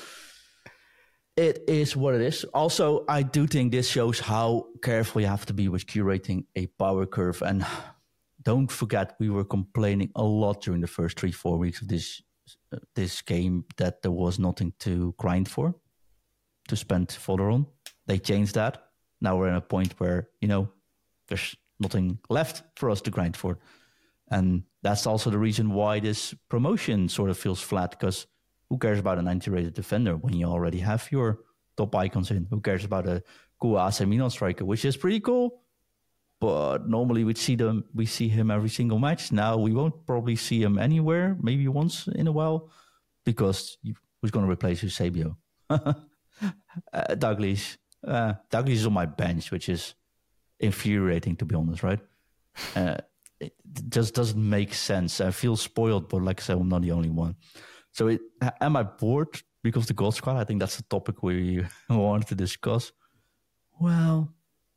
it is what it is. Also, I do think this shows how careful you have to be with curating a power curve. And don't forget, we were complaining a lot during the first three, four weeks of this uh, this game that there was nothing to grind for, to spend fodder on. They changed that. Now we're at a point where, you know, there's nothing left for us to grind for. And that's also the reason why this promotion sort of feels flat, because who cares about a ninety rated defender when you already have your top icons in? Who cares about a cool A C Milan striker, which is pretty cool, but normally we see them, we see him every single match. Now we won't probably see him anywhere, maybe once in a while, because you, who's going to replace Eusebio? uh, Douglas. Uh, Douglas is on my bench, which is infuriating, to be honest, right? Uh, it just doesn't make sense. I feel spoiled, but like I said, I'm not the only one. So it, am I bored because the gold squad? I think that's the topic we wanted to discuss. Well,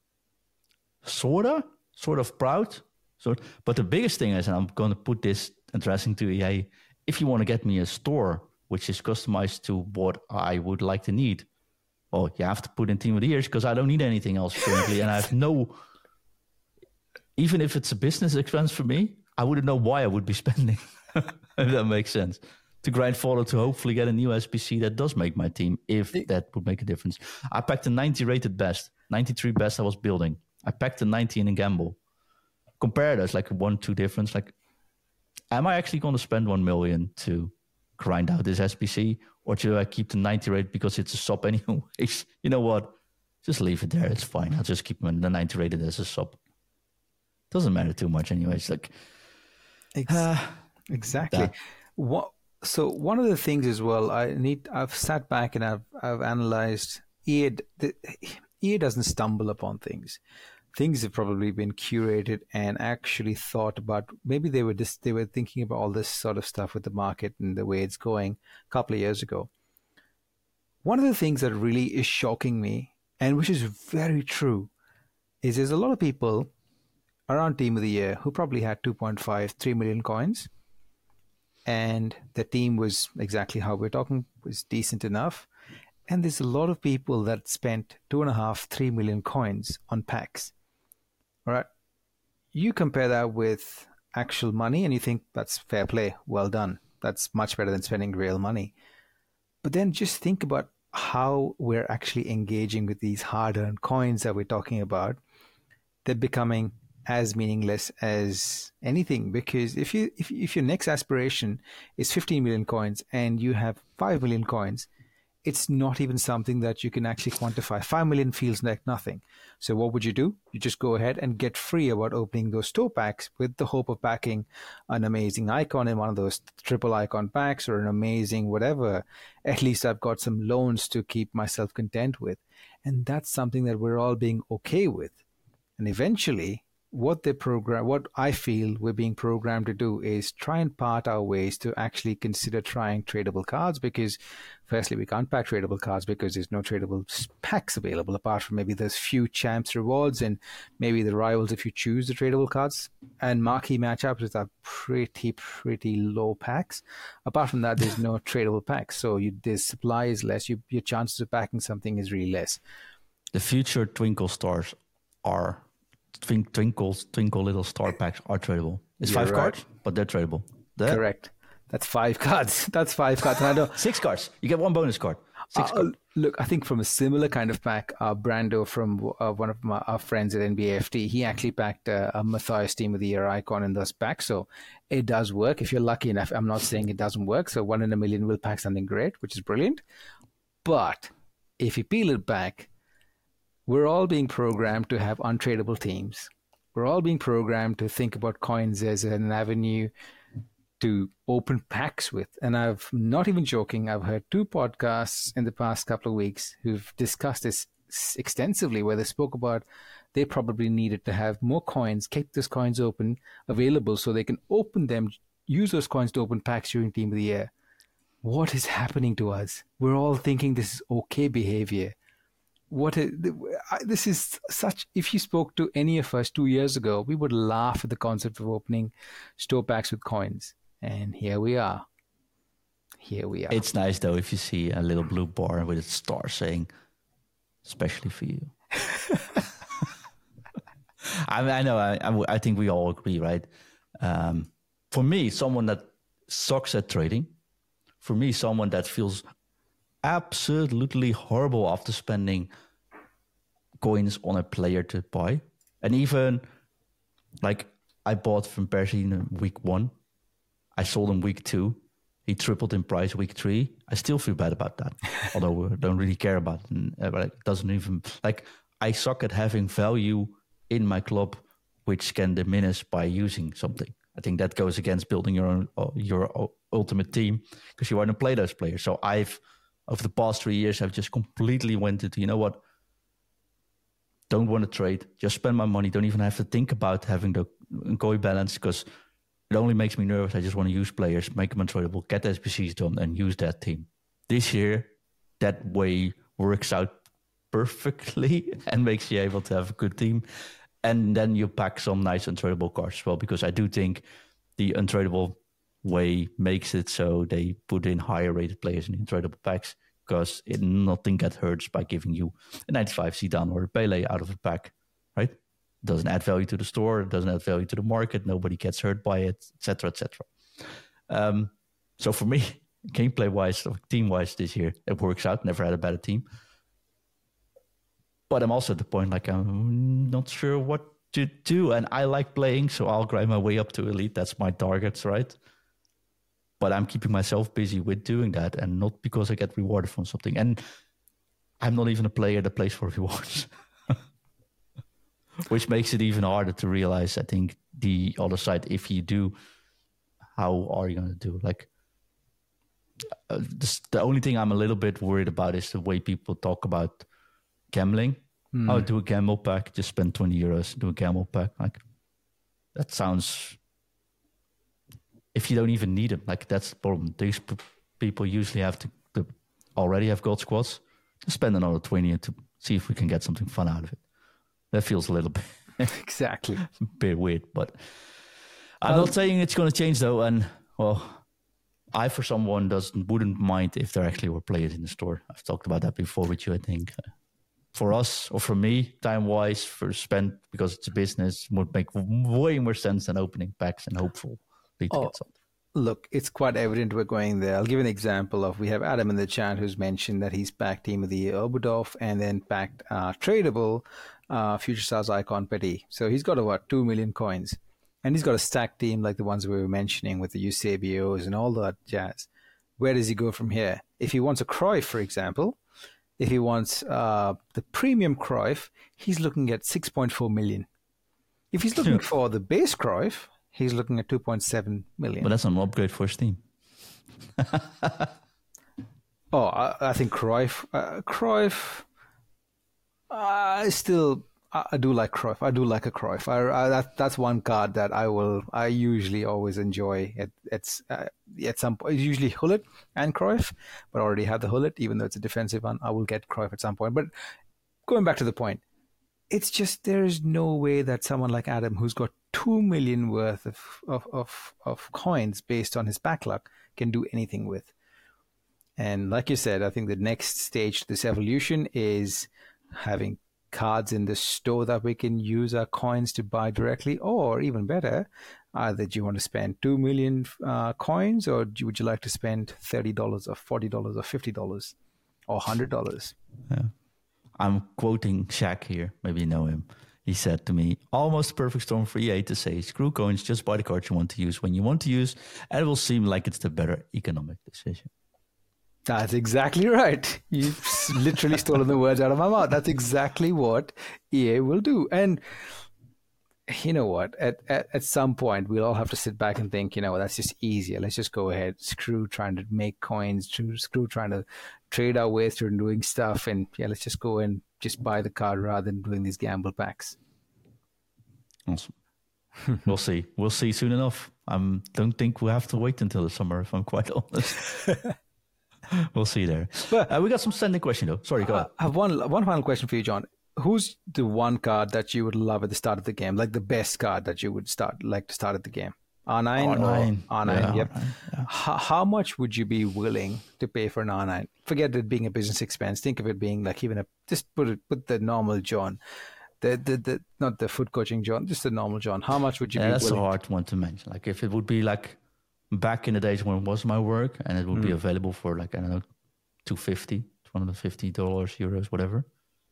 sorta, sort of proud. Sort, but the biggest thing is, and I'm going to put this addressing to E A, if you want to get me a store which is customized to what I would like to need, well, you have to put in Team of the Years because I don't need anything else currently, and I have no. Even if it's a business expense for me, I wouldn't know why I would be spending. If that makes sense. To grind forward to hopefully get a new S P C that does make my team, if that would make a difference. I packed a ninety rated best, ninety-three best I was building. I packed a ninety in a gamble. Compare those, like a one, two difference. Like, am I actually going to spend one million to grind out this S P C? Or should I keep the ninety rate because it's a sub anyways? You know what? Just leave it there. It's fine. I'll just keep the ninety rated as a sub. Doesn't matter too much anyways. Like, Ex- uh, exactly. That. What? So one of the things as well, I need. I've sat back and I've I've analyzed. E A, the, E A doesn't stumble upon things. Things have probably been curated and actually thought about. Maybe they were just they were thinking about all this sort of stuff with the market and the way it's going a couple of years ago. One of the things that really is shocking me, and which is very true, is there's a lot of people around Team of the Year who probably had two point five, three million coins. And the team was exactly how we're talking, was decent enough. And there's a lot of people that spent two and a half, three million coins on packs. All right. You compare that with actual money and you think that's fair play. Well done. That's much better than spending real money. But then just think about how we're actually engaging with these hard-earned coins that we're talking about. They're becoming as meaningless as anything, because if you if if your next aspiration is fifteen million coins and you have five million coins, it's not even something that you can actually quantify. five million feels like nothing. So what would you do? You just go ahead and get free about opening those store packs with the hope of packing an amazing icon in one of those triple icon packs or an amazing whatever. At least I've got some loans to keep myself content with. And that's something that we're all being okay with. And eventually, what they program, what I feel we're being programmed to do is try and part our ways to actually consider trying tradable cards, because firstly, we can't pack tradable cards because there's no tradable packs available apart from maybe those few champs rewards and maybe the rivals if you choose the tradable cards, and marquee matchups with are pretty, pretty low packs. Apart from that, there's no tradable packs. So you, the supply is less. You, your chances of packing something is really less. The future Twinkle Stars are twink, twinkles, twinkle little star packs are tradable. It's You're five right. cards, but they're tradable. They're Correct. That's five cards. That's five cards. And I know, six cards. You get one bonus card. Six uh, cards. look, I think from a similar kind of pack, uh, Brando from uh, one of my our friends at N B A F T, he actually packed uh, a Matthias Team of the Year icon in those packs. So it does work if you're lucky enough. I'm not saying it doesn't work. So one in a million will pack something great, which is brilliant. But if you peel it back, we're all being programmed to have untradeable teams. We're all being programmed to think about coins as an avenue to open packs with. And I've not even joking, I've heard two podcasts in the past couple of weeks who've discussed this extensively, where they spoke about they probably needed to have more coins, keep those coins open, available so they can open them, use those coins to open packs during Team of the Year. What is happening to us? We're all thinking this is okay behavior. What is, this is such, if you spoke to any of us two years ago, we would laugh at the concept of opening store packs with coins. And here we are. Here we are. It's nice, though, if you see a little blue bar with a star saying, especially for you. I mean, I know, I, I think we all agree, right? Um, for me, someone that sucks at trading, for me, someone that feels absolutely horrible after spending coins on a player to buy. And even, like, I bought Van Persie in week one. I sold him week two. He tripled in price week three. I still feel bad about that, although I don't really care about it. But it doesn't even, like, I suck at having value in my club, which can diminish by using something. I think that goes against building your own, your ultimate team, because you want to play those players. So I've, over the past three years, I've just completely went into, you know what? Don't want to trade. Just spend my money. Don't even have to think about having the G O I balance, because it only makes me nervous. I just want to use players, make them untradeable, get the S B Cs done, and use that team. This year, that way works out perfectly and makes you able to have a good team. And then you pack some nice untradeable cards as well, because I do think the untradeable way makes it so they put in higher rated players in untradeable packs, because it, nothing gets hurt by giving you a ninety-five Zidane or a Pele out of a pack, right? It doesn't add value to the store, it doesn't add value to the market, nobody gets hurt by it, et cetera, et cetera. Um, so for me, gameplay-wise, team-wise this year, it works out. Never had a better team. But I'm also at the point, like, I'm not sure what to do. And I like playing, so I'll grind my way up to elite. That's my targets, right? But I'm keeping myself busy with doing that, and not because I get rewarded from something. And I'm not even a player that plays for rewards, which makes it even harder to realize, I think, the other side. If you do, how are you going to do? Like, uh, this, the only thing I'm a little bit worried about is the way people talk about gambling. Mm. Oh, do a gamble pack, just spend twenty euros, do a gamble pack. Like, that sounds, if you don't even need them, like, that's the problem. These p- people usually have to, to already have gold squads, to spend another twenty to see if we can get something fun out of it. That feels a little bit exactly a bit weird, but I'm um, not saying it's going to change though. And well, I, for someone, doesn't wouldn't mind if there actually were players in the store. I've talked about that before with you, I think. For us, or for me, time-wise, for spend, because it's a business, would make way more sense than opening packs and hopeful to oh, get something. Look, it's quite evident we're going there. I'll give an example of, we have Adam in the chat who's mentioned that he's packed Team of the Year Obudov and then packed uh, tradable uh, Future Stars icon Petit. So he's got about two million coins. And he's got a stacked team like the ones we were mentioning with the Eusebios and all that jazz. Where does he go from here? If he wants a Cruyff, for example, if he wants uh, the premium Cruyff, he's looking at six point four million. If he's looking yeah. for the base Cruyff, he's looking at two point seven million. But that's an upgrade for his team. oh, I, I think Cruyff, uh, Cruyff, uh, still, I, I do like Cruyff. I do like a Cruyff. I, I, that, that's one card that I will. I usually always enjoy. It, it's uh, at some point. Usually Hullet and Cruyff, but I already have the Hullet, even though it's a defensive one. I will get Cruyff at some point. But going back to the point, it's just there is no way that someone like Adam, who's got two million worth of of of, of coins based on his backlog, can do anything with. And like you said, I think the next stage to this evolution is having cards in the store that we can use our coins to buy directly, or even better, either do you want to spend two million uh, coins, or do, would you like to spend thirty dollars or forty dollars or fifty dollars or one hundred dollars? Yeah. I'm quoting Shaq here. Maybe you know him. He said to me, almost perfect storm for E A to say, screw coins, just buy the cards you want to use when you want to use, and it will seem like it's the better economic decision. That's exactly right. You've literally stolen the words out of my mouth. That's exactly what E A will do. And you know what? At, at at some point, we'll all have to sit back and think, you know, that's just easier. Let's just go ahead, screw trying to make coins, screw trying to trade our way through doing stuff. And yeah, let's just go and just buy the card rather than doing these gamble packs. Awesome. We'll see. We'll see soon enough. I um, don't think we'll have to wait until the summer, if I'm quite honest. We'll see there. But uh, we got some standing question though. Sorry, go ahead. I have one one final question for you, John. Who's the one card that you would love at the start of the game, like the best card that you would start like to start at the game? R nine, R nine. or R nine? Yeah, yep. R nine, yeah. How, how much would you be willing to pay for an R nine? Forget it being a business expense. Think of it being like even a just put it put the normal John, the the, the not the foot coaching John, just the normal John. How much would you yeah, be that's willing? a hard one to mention. Like if it would be like back in the days when it was my work and it would mm. be available for like I don't know. two hundred fifty dollars, two hundred fifty dollars, euros, whatever.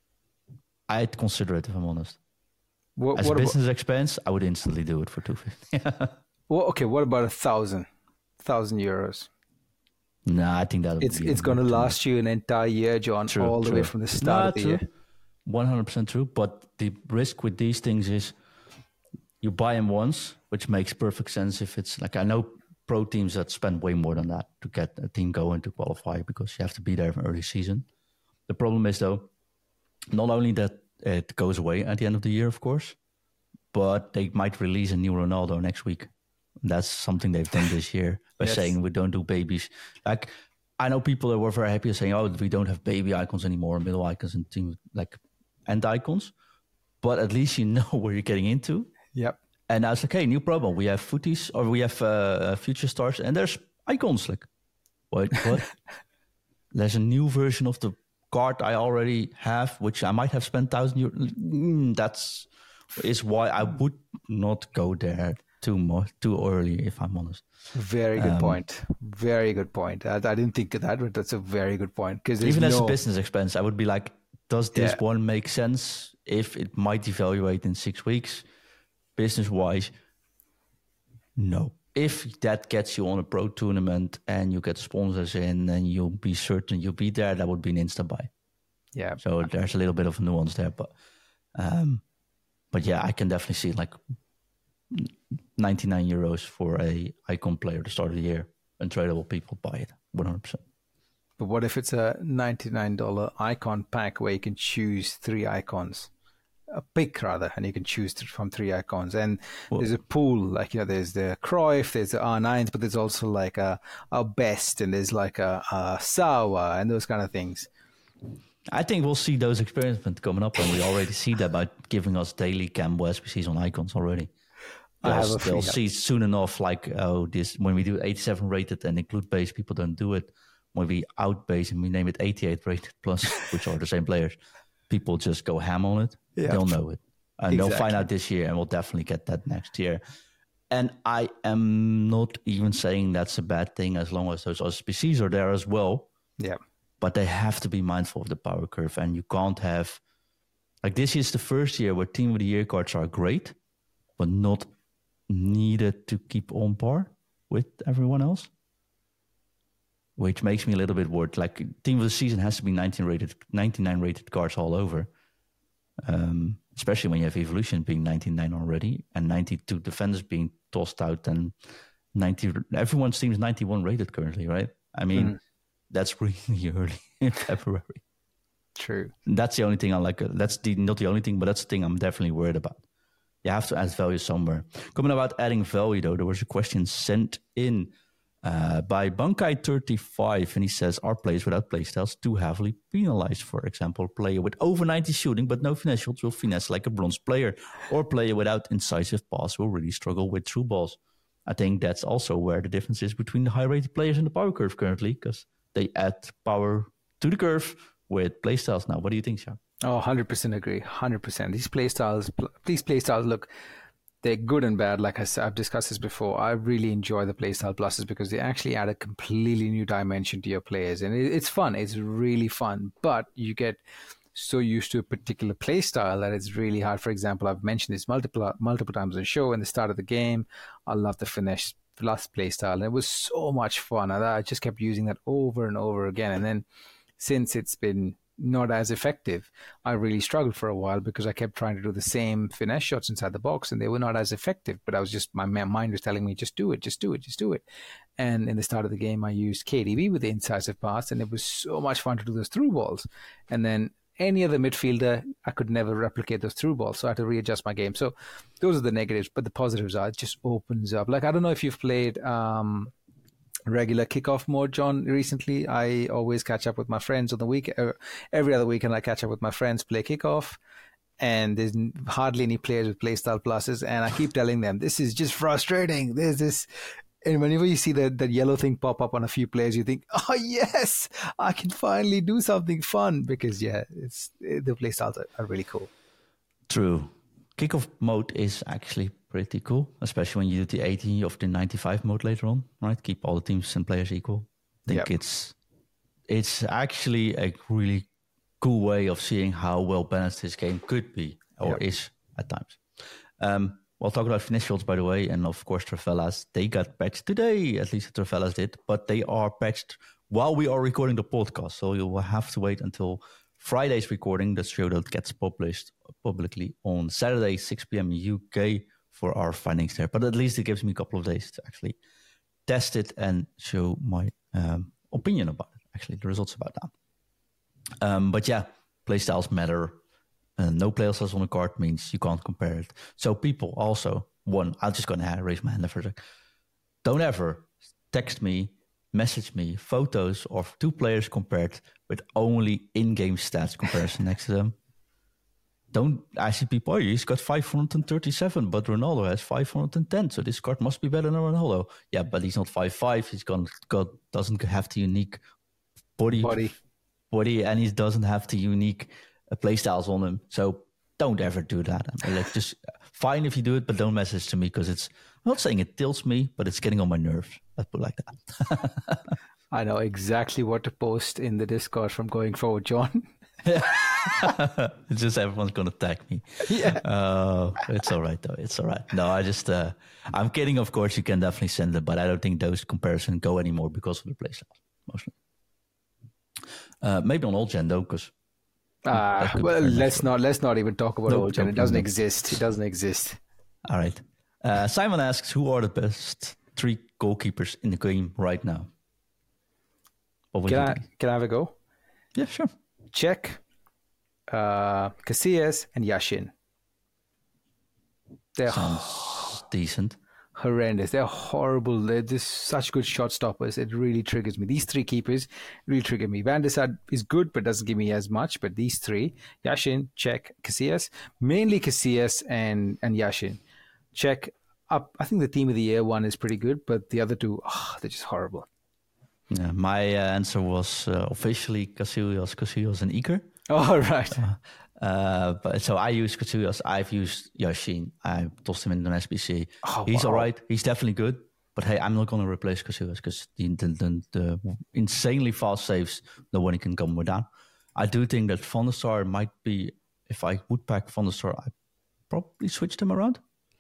I'd consider it if I'm honest. What, As what a business about, expense, I would instantly do it for two hundred fifty. well, okay, what about a thousand, thousand euros? Nah, I think that would it's be it's going to last you an entire year, John, true, all the true. way from the start nah, of the true. year. one hundred percent true. But the risk with these things is you buy them once, which makes perfect sense. If it's like I know pro teams that spend way more than that to get a team going to qualify because you have to be there from early season. The problem is though, not only that it goes away at the end of the year, of course, but they might release a new Ronaldo next week. That's something they've done this year by yes. saying we don't do babies. Like I know people that were very happy saying, "Oh, we don't have baby icons anymore, middle icons and team like end icons," but at least you know where you're getting into. Yep. And I was like, hey, new problem. We have footies or we have uh, future stars and there's icons. Like, what? What? There's a new version of the card I already have, which I might have spent thousand euros. Mm, that's is why I would not go there too much, too early, if I'm honest. Very good um, point. Very good point. I, I didn't think of that, but that's a very good point. Because even no... as a business expense, I would be like, does this yeah. one make sense? If it might devaluate in six weeks? Business-wise, no. If that gets you on a pro tournament and you get sponsors in and you'll be certain you'll be there, that would be an insta buy. Yeah. So there's a little bit of nuance there, but um, but yeah, I can definitely see like ninety-nine euros for a icon player to start of the year, and tradable people buy it one hundred percent. But what if it's a ninety-nine dollars icon pack where you can choose three icons? A pick rather, and you can choose from three icons. And well, there's a pool, like, you know, there's the Cruyff, there's the R nines, but there's also like a, a Best, and there's like a, a Sauer, and those kind of things. I think we'll see those experiments coming up, and we already see that by giving us daily Campbell S P Cs on icons already. They'll, I have a they'll see soon enough, like, oh, this when we do eighty-seven rated and include base, people don't do it. When we out base and we name it eighty-eight rated plus, which are the same players, people just go ham on it. Yeah. They'll know it. And exactly. They'll find out this year, and we'll definitely get that next year. And I am not even saying that's a bad thing as long as those S P Cs are there as well. Yeah. But they have to be mindful of the power curve. And you can't have... Like, this is the first year where Team of the Year cards are great, but not needed to keep on par with everyone else. Which makes me a little bit worried. Like, Team of the Season has to be nineteen rated, ninety-nine rated cards all over. Um, especially when you have Evolution being ninety-nine already and ninety-two Defenders being tossed out, and ninety. Everyone's team is ninety-one rated currently, right? I mean, mm. that's really early in February. True. That's the only thing I like. That's the, not the only thing, but that's the thing I'm definitely worried about. You have to add value somewhere. Coming about adding value, though, there was a question sent in uh, by Bankai thirty-five, and he says, are players without playstyles too heavily penalized? For example, player with over ninety shooting but no finesse shots will finesse like a bronze player, or player without incisive pass will really struggle with through balls. I think that's also where the difference is between the high-rated players and the power curve currently, because they add power to the curve with playstyles now. What do you think, Sjaak? Oh, one hundred percent agree. one hundred percent. These playstyles, these playstyles look, they're good and bad. Like I said, I've discussed this before. I really enjoy the playstyle pluses because they actually add a completely new dimension to your players. And it, it's fun. It's really fun. But you get so used to a particular playstyle that it's really hard. For example, I've mentioned this multiple multiple times on the show. In the start of the game, I love the finesse plus playstyle. And it was so much fun. And I just kept using that over and over again. And then since it's been not as effective, I really struggled for a while because I kept trying to do the same finesse shots inside the box and they were not as effective. But I was just, my mind was telling me, just do it, just do it, just do it. And in the start of the game, I used K D B with the incisive pass, and it was so much fun to do those through balls. And then any other midfielder, I could never replicate those through balls. So I had to readjust my game. So those are the negatives, but the positives are it just opens up. Like, I don't know if you've played um, regular kickoff mode, John, recently. I always catch up with my friends on the week. Uh, every other weekend, I catch up with my friends, play kickoff. And there's hardly any players with playstyle pluses. And I keep telling them, this is just frustrating. There's this... And whenever you see that, that yellow thing pop up on a few players, you think, oh, yes, I can finally do something fun. Because, yeah, it's the playstyles are, are really cool. True. Kickoff mode is actually pretty cool, especially when you do the eighty of the ninety-five mode later on, right? Keep all the teams and players equal. I think yep. it's it's actually a really cool way of seeing how well balanced this game could be, or yep. is at times. Um, we'll talk about finesse shots, by the way, and of course, Travellas. They got patched today, at least Travellas did, but they are patched while we are recording the podcast. So you will have to wait until Friday's recording, the show that gets published publicly on Saturday, six p.m. U K, for our findings there. But at least it gives me a couple of days to actually test it and show my um, opinion about it, actually, the results about that. Um, but yeah, playstyles matter. Uh, no playstyles on the card means you can't compare it. So people also, one, I'm just going to raise my hand for a sec. Don't ever text me, message me photos of two players compared with only in-game stats comparison next to them. Don't, I see people, oh, he's got five hundred thirty-seven, but Ronaldo has five hundred ten, so this card must be better than Ronaldo. Yeah, but he's not five five, he's got, got doesn't have the unique body, body, body and he doesn't have the unique uh, playstyles on him. So don't ever do that. I mean, like, just fine if you do it, but don't message to me, because it's, I'm not saying it tilts me, but it's getting on my nerves. Let's put it like that. I know exactly what to post in the Discord from going forward, John. It's just everyone's going to tag me. Yeah. Uh, it's all right, though. It's all right. No, I just, uh, I'm kidding. Of course, you can definitely send it, but I don't think those comparisons go anymore because of the playstyle, mostly. Uh, maybe on old gen, though, because. Uh, well, let's not, let's not even talk about no, old gen. No, it doesn't no. exist. It doesn't exist. All right. Uh, Simon asks, who are the best three goalkeepers in the game right now? What would can you I, think? Can I have a go? Yeah, sure. Cech, uh, Casillas, and Yashin. They're Sounds decent. Horrendous. They're horrible. They're just such good shot stoppers. It really triggers me. These three keepers really trigger me. Van der Sar is good, but doesn't give me as much. But these three, Yashin, Cech, Casillas, mainly Casillas and, and Yashin. Cech, up. I think the team of the year one is pretty good, but the other two, oh, they're just horrible. Yeah, my uh, answer was uh, officially Casillas, Casillas, and Iker. Oh, right. Uh, uh, but so I use Casillas. I've used Yashin. I tossed him in an S B C. Oh, He's wow. all right. He's definitely good. But hey, I'm not going to replace Casillas because the, the, the, the insanely fast saves, no one can come with that. I do think that Van der Sar might be, if I would pack Van der Sar, I'd probably switch them around.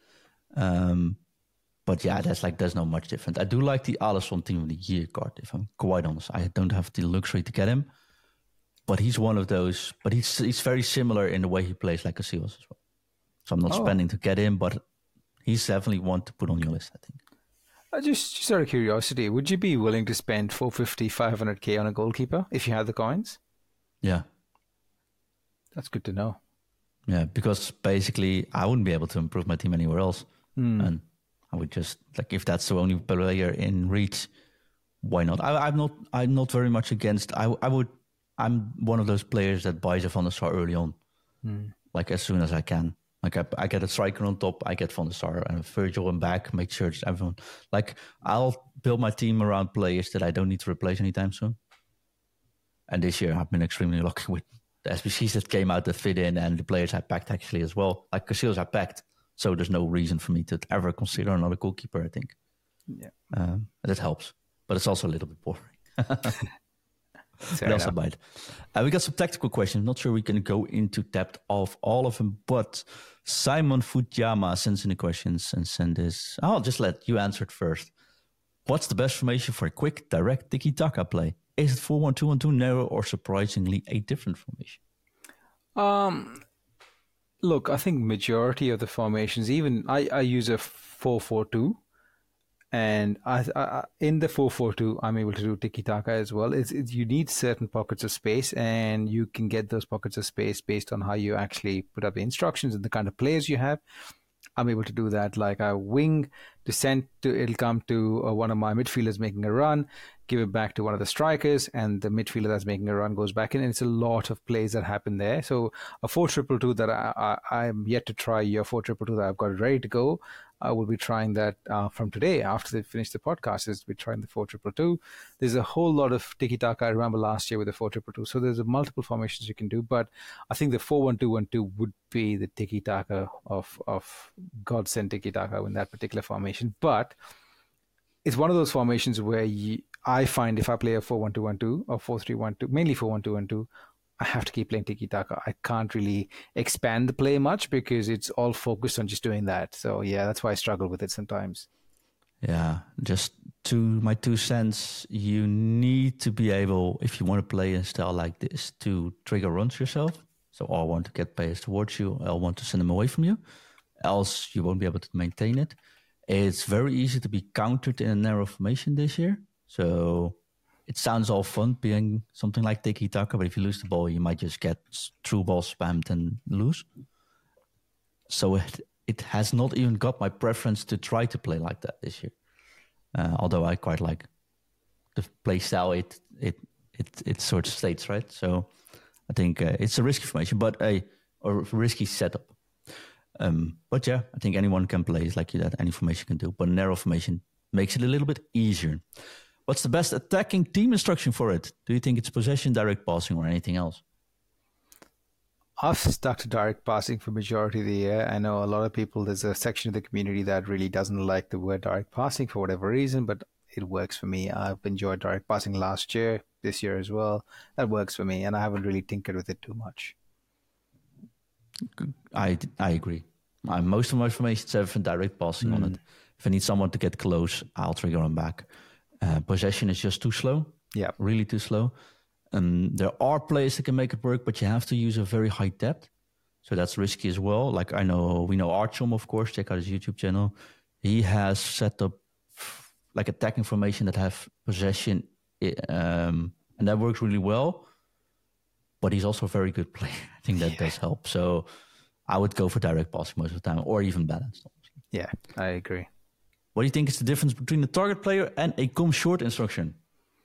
Um, But yeah, that's like there's not much different. I do like the Alisson Team of the Year card, if I'm quite honest. I don't have the luxury to get him, but he's one of those. But he's he's very similar in the way he plays like Casillas as well. So I'm not oh. spending to get him, but he's definitely one to put on your list, I think. Uh, just, just out of curiosity, would you be willing to spend four fifty, five hundred K on a goalkeeper if you had the coins? Yeah. That's good to know. Yeah, because basically I wouldn't be able to improve my team anywhere else. Mm. And I would just, like, if that's the only player in reach, why not? I, I'm not I'm not very much against, I, I would, I'm one of those players that buys a Van der Sar early on, Mm. like as soon as I can. Like I, I get a striker on top, I get Van der Sar and Virgil and back, make sure it's everyone. Like I'll build my team around players that I don't need to replace anytime soon. And this year I've been extremely lucky with the S B Cs that came out that fit in, and the players I packed actually as well. Like Casillas I packed, so there's no reason for me to ever consider another goalkeeper, I think. Yeah. Um, that helps, but it's also a little bit boring. Fair What else enough. about? Uh, we got some tactical questions. Not sure we can go into depth of all of them, but Simon Fujiyama sends in the questions and send this. I'll just let you answer it first. What's the best formation for a quick, direct tiki-taka play? Is it four one two one two narrow or surprisingly a different formation? Um, look, I think majority of the formations, even I, I use a four four two, and I, I in the four four two, I'm able to do tiki taka as well. It's, it's you need certain pockets of space, and you can get those pockets of space based on how you actually put up the instructions and the kind of players you have. I'm able to do that. Like a wing descent to, it'll come to uh, one of my midfielders making a run, give it back to one of the strikers, and the midfielder that's making a run goes back in. And it's a lot of plays that happen there. So a four triple two that I, I, I'm yet to try, your four triple two that I've got ready to go. I will be trying that uh, from today after they finish the podcast. Is we're trying the four triple two. There's a whole lot of tiki taka. I remember last year with the four triple two. So there's a multiple formations you can do, but I think the four one two one two would be the tiki taka of of godsend tiki taka in that particular formation. But it's one of those formations where you, I find if I play a four one two one two or four three one two, mainly four one two one two, I have to keep playing tiki-taka. I can't really expand the play much because it's all focused on just doing that. So, yeah, that's why I struggle with it sometimes. Yeah, just to my two cents, you need to be able, if you want to play a style like this, to trigger runs yourself. So I want to get players towards you, I want to send them away from you, else you won't be able to maintain it. It's very easy to be countered in a narrow formation this year. So it sounds all fun being something like tiki-taka, but if you lose the ball, you might just get through ball spammed and lose. So it it has not even got my preference to try to play like that this year. Uh, although I quite like the play style it it it it sort of states, right? So I think uh, it's a risky formation, but a, a risky setup. Um, but yeah, I think anyone can play it like that. Any formation can do, but a narrow formation makes it a little bit easier. What's the best attacking team instruction for it? Do you think it's possession, direct passing, or anything else? I've stuck to direct passing for majority of the year. I know a lot of people, there's a section of the community that really doesn't like the word direct passing for whatever reason, but it works for me. I've enjoyed direct passing last year, this year as well. That works for me, and I haven't really tinkered with it too much. I, I agree. I, most of my formations have direct passing mm. on it. If I need someone to get close, I'll trigger them back. Uh, possession is just too slow. Yeah. Really too slow. Um, there are players that can make it work, but you have to use a very high depth. So that's risky as well. Like I know, we know Archom, of course, check out his YouTube channel. He has set up like attacking formation that have possession, um, and that works really well. But he's also a very good player. I think that yeah. does help. So I would go for direct passing most of the time, or even balanced. Yeah, I agree. What do you think is the difference between a target player and a come short instruction?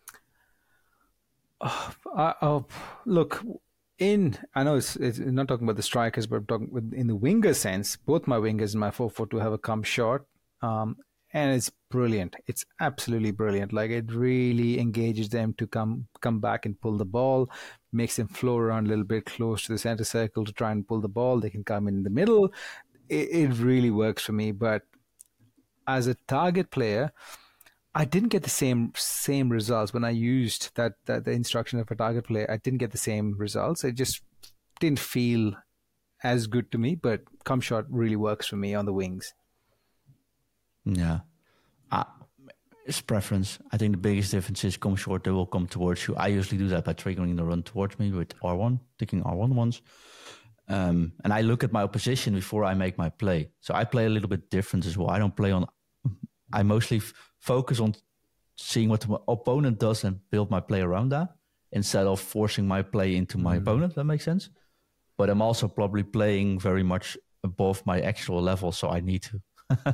Oh, I, oh, look, in I know it's, it's not talking about the strikers, but I'm talking with, in the winger sense. Both my wingers in my four four two have a come short, um, and it's brilliant. It's absolutely brilliant. Like it really engages them to come come back and pull the ball, makes them flow around a little bit close to the center circle to try and pull the ball. They can come in the middle. It, it really works for me, but as a target player, I didn't get the same same results when I used that, that the instruction of a target player. I didn't get the same results. It just didn't feel as good to me, but come short really works for me on the wings. Yeah. Uh, it's preference. I think the biggest difference is come short, they will come towards you. I usually do that by triggering the run towards me with R one, taking R one once. Um, and I look at my opposition before I make my play. So I play a little bit different as well. I don't play on... I mostly f- focus on seeing what the opponent does and build my play around that instead of forcing my play into my mm. opponent. That makes sense. but I'm also probably playing very much above my actual level, so I need to.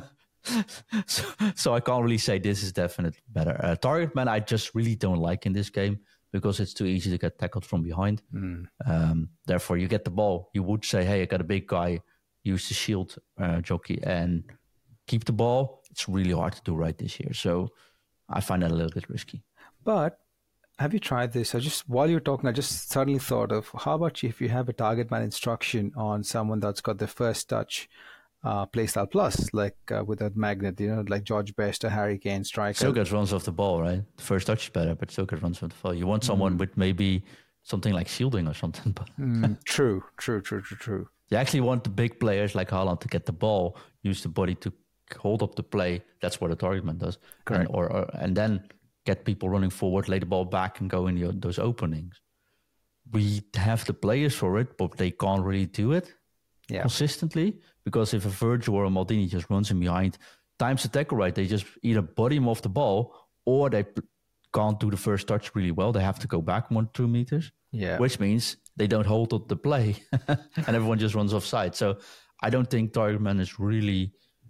so, so I can't really say this is definitely better. Uh, Target Man, I just really don't like in this game because it's too easy to get tackled from behind. Mm. Um, therefore, you get the ball. You would say, hey, I got a big guy, use the shield uh, jockey and keep the ball. It's really hard to do right this year. So I find that a little bit risky. But have you tried this? I just, while you're talking, I just suddenly thought of, how about if you have a Target Man instruction on someone that's got the first touch uh, playstyle plus, like uh, with that magnet, you know, like George Best or Harry Kane striker. Still gets runs off the ball, right? The first touch is better, but still gets runs off the ball. You want someone mm. with maybe something like shielding or something. But mm, true, true, true, true, true. You actually want the big players like Haaland to get the ball, use the body to hold up the play. That's what a Target Man does. Correct. And, or, or, and then get people running forward, lay the ball back and go in the, those openings. We have the players for it, but they can't really do it yeah. consistently. Because if a Virgil or a Maldini just runs in behind, times the tackle right, they just either body him off the ball or they can't do the first touch really well. They have to go back one, two meters, yeah. which means they don't hold up the play and everyone just runs offside. So I don't think Target Man is really...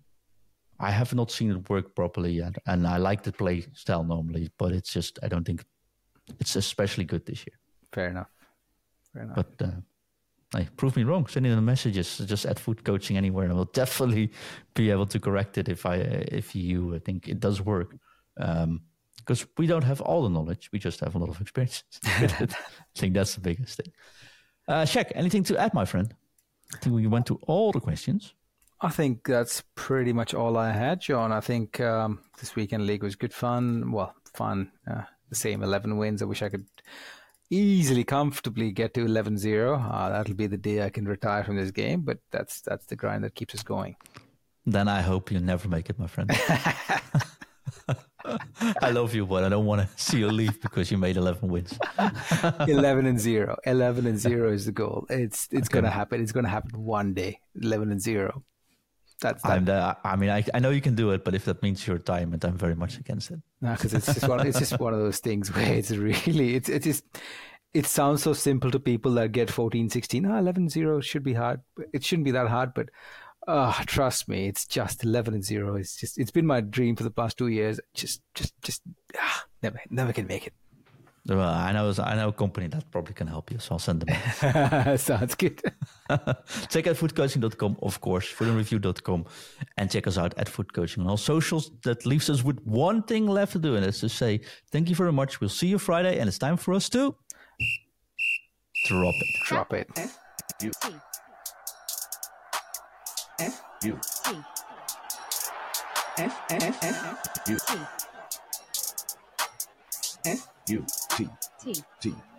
I have not seen it work properly yet. And I like the play style normally, but it's just, I don't think it's especially good this year. Fair enough. Fair enough. But... Uh, Hey, prove me wrong. Send in the messages. Just add food coaching anywhere, and I will definitely be able to correct it if I if you think it does work. Um, because we don't have all the knowledge, we just have a lot of experience with it. I think that's the biggest thing. Uh, Shaq, anything to add, my friend? I think we went to all the questions. I think that's pretty much all I had, John. I think um, this weekend league was good fun. Well, fun. Uh, the same eleven wins. I wish I could easily, comfortably get to eleven zero. Uh, that'll be the day I can retire from this game, but that's that's the grind that keeps us going. Then I hope you never make it, my friend. I love you, but I don't want to see you leave because you made eleven wins. eleven and zero. eleven and zero is the goal. It's it's okay. going to happen. It's going to happen one day. eleven and zero. That's that. I'm the, I mean, I, I know you can do it, but if that means your retirement, I'm very much against it. No, because it's just one. It's just one of those things where it's really it's it's just it sounds so simple to people that get fourteen, sixteen. Oh, eleven zero should be hard. It shouldn't be that hard, but uh, trust me, it's just eleven and zero. It's just it's been my dream for the past two years. Just just just ah, never never can make it. Well, I know I know a company that probably can help you, so I'll send them. Sounds good. Check out food coaching dot com, of course, food and review dot com, and check us out at Food Coaching on all socials. That leaves us with one thing left to do, and that's to say thank you very much. We'll see you Friday, and it's time for us to drop it. Drop it. F U F U F F F U F U T T T